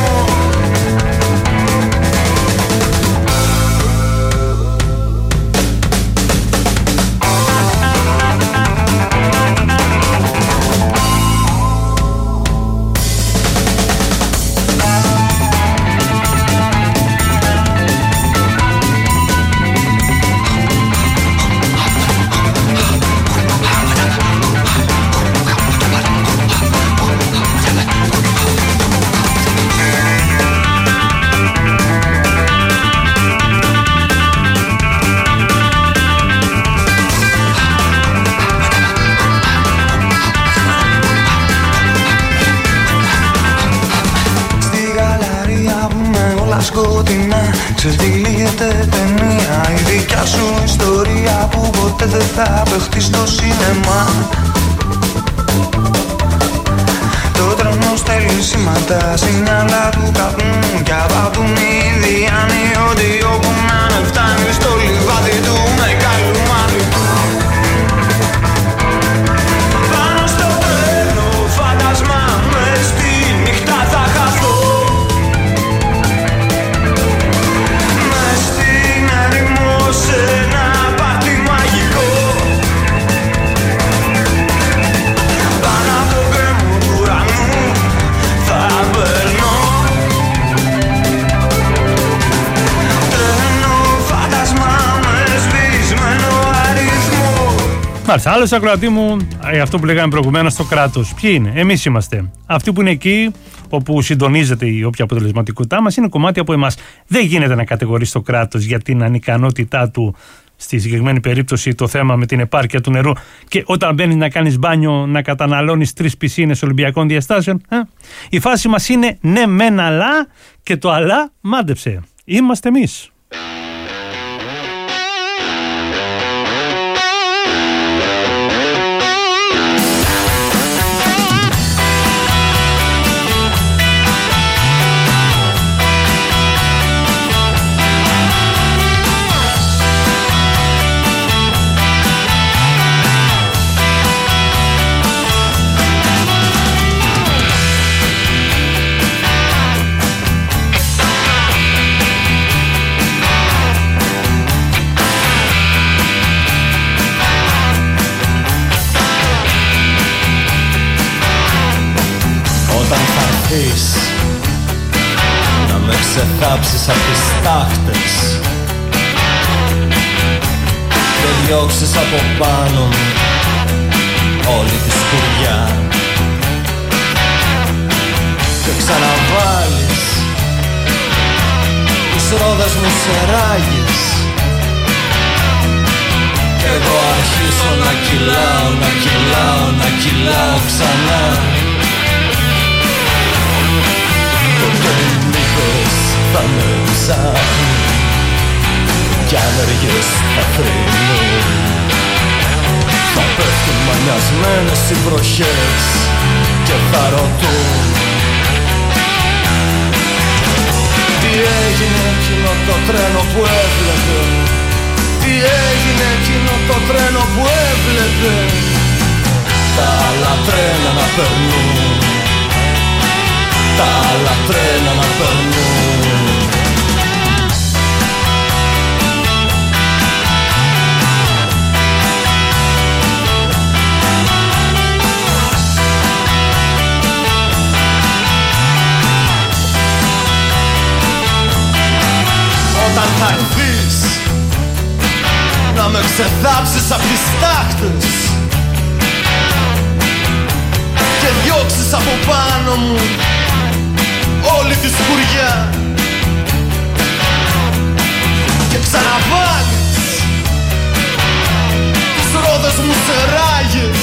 Στη γαλαρία που με όλα σκοτεινά, ξετυλίγεται ταινία, η δικιά σου ιστορία που ποτέ δεν θα παιχτεί στο σινεμά. Το τρένο στέλνει σήματα, σινιάλα του καπνού κι απαντούν οι Ινδιάνοι ότι όπου να είναι φτάνει στο λιβάδι του μεγάλου μανικού. Πάνω στο τρένο φάντασμα, μες στη νύχτα θα χαθώ. Μες στην ερημό σε ένα πάρτι μαγικό. Πάνω από το κρέμο του ουρανού θα περνώ. Τρένο Μάλιστα, άλλο ακροατή μου, αυτό που λέγαμε προηγουμένως, το κράτος. Ποιοι είναι? Εμείς είμαστε. Αυτοί που είναι εκεί όπου συντονίζεται η όποια αποτελεσματικότητά μας, είναι κομμάτι από εμάς. Δεν γίνεται να κατηγορείς το κράτος για την ανικανότητά του, στη συγκεκριμένη περίπτωση το θέμα με την επάρκεια του νερού, και όταν μπαίνεις να κάνεις μπάνιο να καταναλώνεις τρεις πισίνες Ολυμπιακών διαστάσεων. Ε? Η φάση μας είναι ναι μεν αλλά, και το αλλά μάντεψε. Είμαστε εμείς. Να με ξεθάψεις απ' τις τάχτες και διώξεις από πάνω μου όλη τη σκουριά και ξαναβάλεις τις ρόδες μου σε ράγες κι εγώ αρχίσω να κυλάω, να κυλάω, να κυλάω ξανά. Ποτέ οι νύχτες θα με ψάχνουν κι άνεργες θα θρυνούν. Θα πέφτουν μανιασμένες οι βροχές και θα ρωτούν τι έγινε εκείνο το τρένο που έβλεπε, τι έγινε εκείνο το τρένο που έβλεπε. Τα άλλα τρένα να περνούν, τα άλλα τρένα να περνούν. Όταν θα έρθεις να με ξεδάψεις απ' τις τάχτες και διώξεις από πάνω μου όλη τη σκουριά και ξαναβάλεις τις ρόδες μου σε ράγες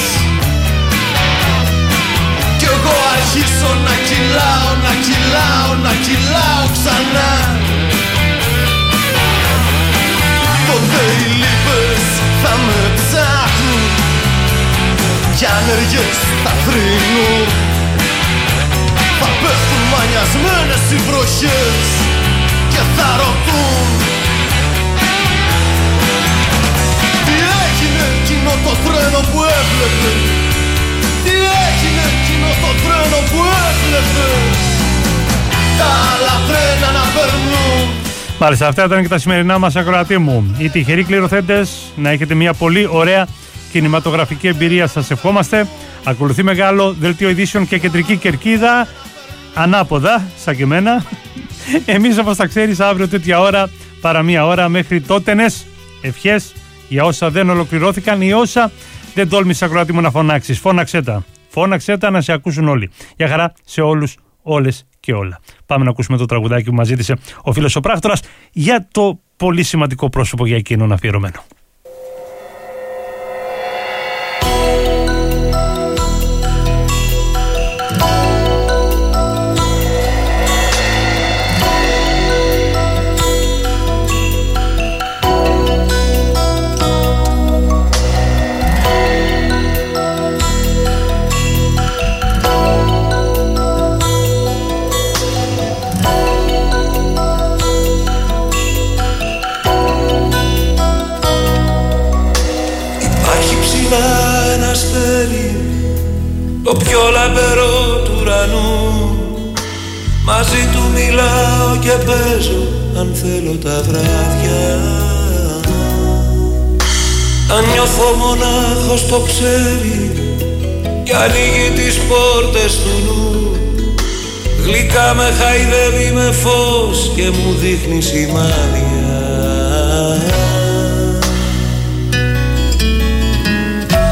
κι εγώ αρχίσω να κυλάω, να κυλάω, να κυλάω ξανά. Τότε οι λύπες θα με ψάχνουν κι άνεργες θα θρυνούν. Θα πέφτουν μανιασμένες οι βροχές και θα ρωτούν τι έγινε εκείνο το τρένο που έβλεπε, τι έγινε εκείνο το τρένο που έβλεπε. Τα άλλα τρένα να περνούν. Μάλιστα, αυτά ήταν και τα σημερινά μας, ακροατή μου. Οι τυχεροί κληροθέτες, να έχετε μια πολύ ωραία κινηματογραφική εμπειρία, σας ευχόμαστε. Ακολουθεί μεγάλο δελτίο ειδήσεων και κεντρική κερκίδα, ανάποδα, σαν και εμένα. Εμείς, όπως τα ξέρεις, αύριο τέτοια ώρα, παρά μία ώρα. Μέχρι τότενες ευχές για όσα δεν ολοκληρώθηκαν ή όσα δεν τόλμησες, ακροατή μου, να φωνάξεις. Φώναξέ τα. Φώναξέ τα να σε ακούσουν όλοι. Για χαρά σε όλους, όλες και όλα. Πάμε να ακούσουμε το τραγουδάκι που μας ζήτησε ο φίλος ο Πράκτορας για το πολύ σημαντικό πρόσωπο για εκείνον αφιερωμένο. Το πιο λαμπερό του ουρανού, μαζί του μιλάω και παίζω αν θέλω τα βράδια. Αν νιώθω μονάχος το ξέρει κι ανοίγει τις πόρτες του νου, γλυκά με χαϊδεύει με φως και μου δείχνει σημάδια.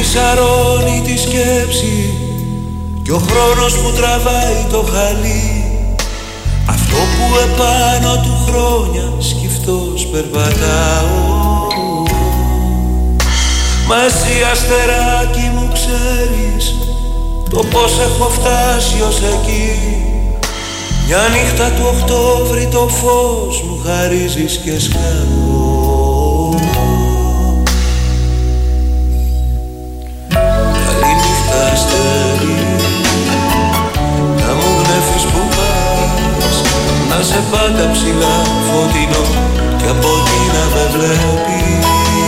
ψαρώνει τη σκέψη κι ο χρόνος που τραβάει το χαλί, αυτό που επάνω του χρόνια σκυφτός περπατάω. Μα εσύ αστεράκι μου ξέρεις το πως έχω φτάσει ως εκεί. Μια νύχτα του Οκτώβρη το φως μου χαρίζεις και σκάω. Καλή νύχτα αστέρι, να μου γνέφεις που πας, να σε πάντα ψηλά φωτεινό κι από εκεί να με βλέπεις.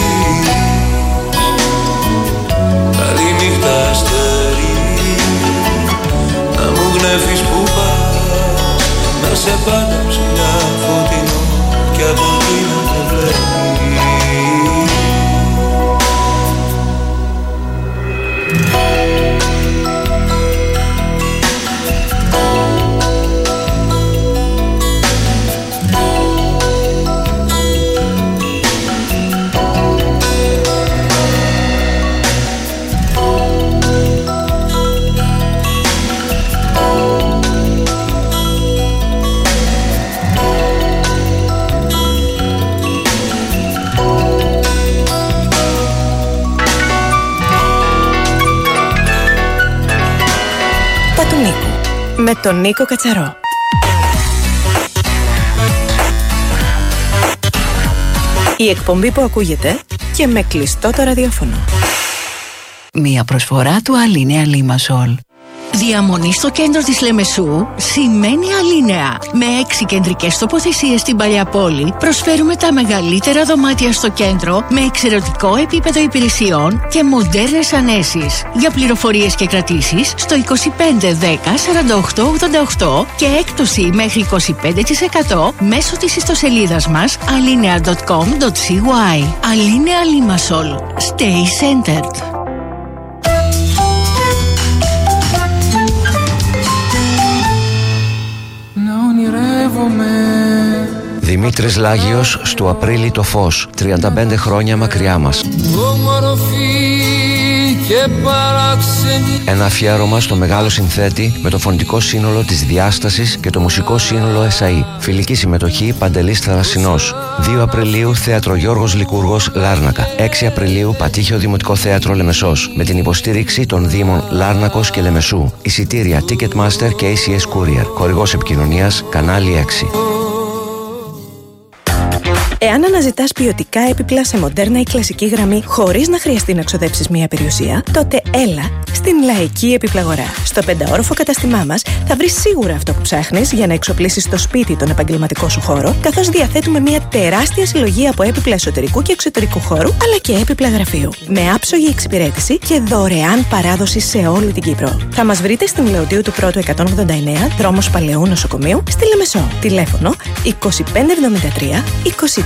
Καλή νύχτα αστέρι, να μου γνέφεις που πας, να σε πάντα ψηλά φωτεινό κι από εκεί να με βλέπεις. Με τον Νίκο Κατσαρό. Η εκπομπή που ακούγεται και με κλειστό το ραδιόφωνο. Μία προσφορά του Αλίνεα Λίμασολ. Διαμονή στο κέντρο της Λεμεσού σημαίνει Αλίνεα. Με έξι κεντρικές τοποθεσίες στην παλιά πόλη προσφέρουμε τα μεγαλύτερα δωμάτια στο κέντρο με εξαιρετικό επίπεδο υπηρεσιών και μοντέρνες ανέσεις. Για πληροφορίες και κρατήσεις στο είκοσι πέντε δέκα σαράντα οκτώ ογδόντα οκτώ και έκπτωση μέχρι είκοσι πέντε τοις εκατό μέσω της ιστοσελίδας μας alinea τελεία com τελεία cy. Αλίνεα Λίμασολ. Stay centered. Δημήτρης Λάγιος, στο Απρίλη το φως. τριάντα πέντε χρόνια μακριά μας. Ένα αφιέρωμα στο μεγάλο συνθέτη με το φωνητικό σύνολο της Διάστασης και το μουσικό σύνολο ΕΣΑΗ. Φιλική συμμετοχή Παντελής Θαρασσινός. δύο Απριλίου Θέατρο Γιώργος Λικούργος, Λάρνακα. έξι Απριλίου Πατήχιο Δημοτικό Θέατρο Λεμεσός. Με την υποστήριξη των Δήμων Λάρνακος και Λεμεσού. Εισιτήρια Ticketmaster και έι σι ες Courier. Χορηγός επικοινωνίας Κανάλι έξι. Εάν αναζητάς ποιοτικά έπιπλα σε μοντέρνα ή κλασική γραμμή χωρίς να χρειαστεί να ξοδέψεις μία περιουσία, τότε έλα στην Λαϊκή Επιπλαγορά. Στο πενταόροφο καταστημά μας θα βρεις σίγουρα αυτό που ψάχνεις για να εξοπλίσεις το σπίτι τον επαγγελματικό σου χώρο, καθώς διαθέτουμε μία τεράστια συλλογή από έπιπλα εσωτερικού και εξωτερικού χώρου, αλλά και έπιπλα γραφείου. Με άψογη εξυπηρέτηση και δωρεάν παράδοση σε όλη την Κύπρο. Θα μας βρείτε στην Λεωτίου του Πρώτου εκατόν ογδόντα εννέα, δρόμος Παλαιού Νοσοκομείου, στη Λεμεσό. Τηλέφωνο είκοσι πέντε εβδομήντα τρία είκοσι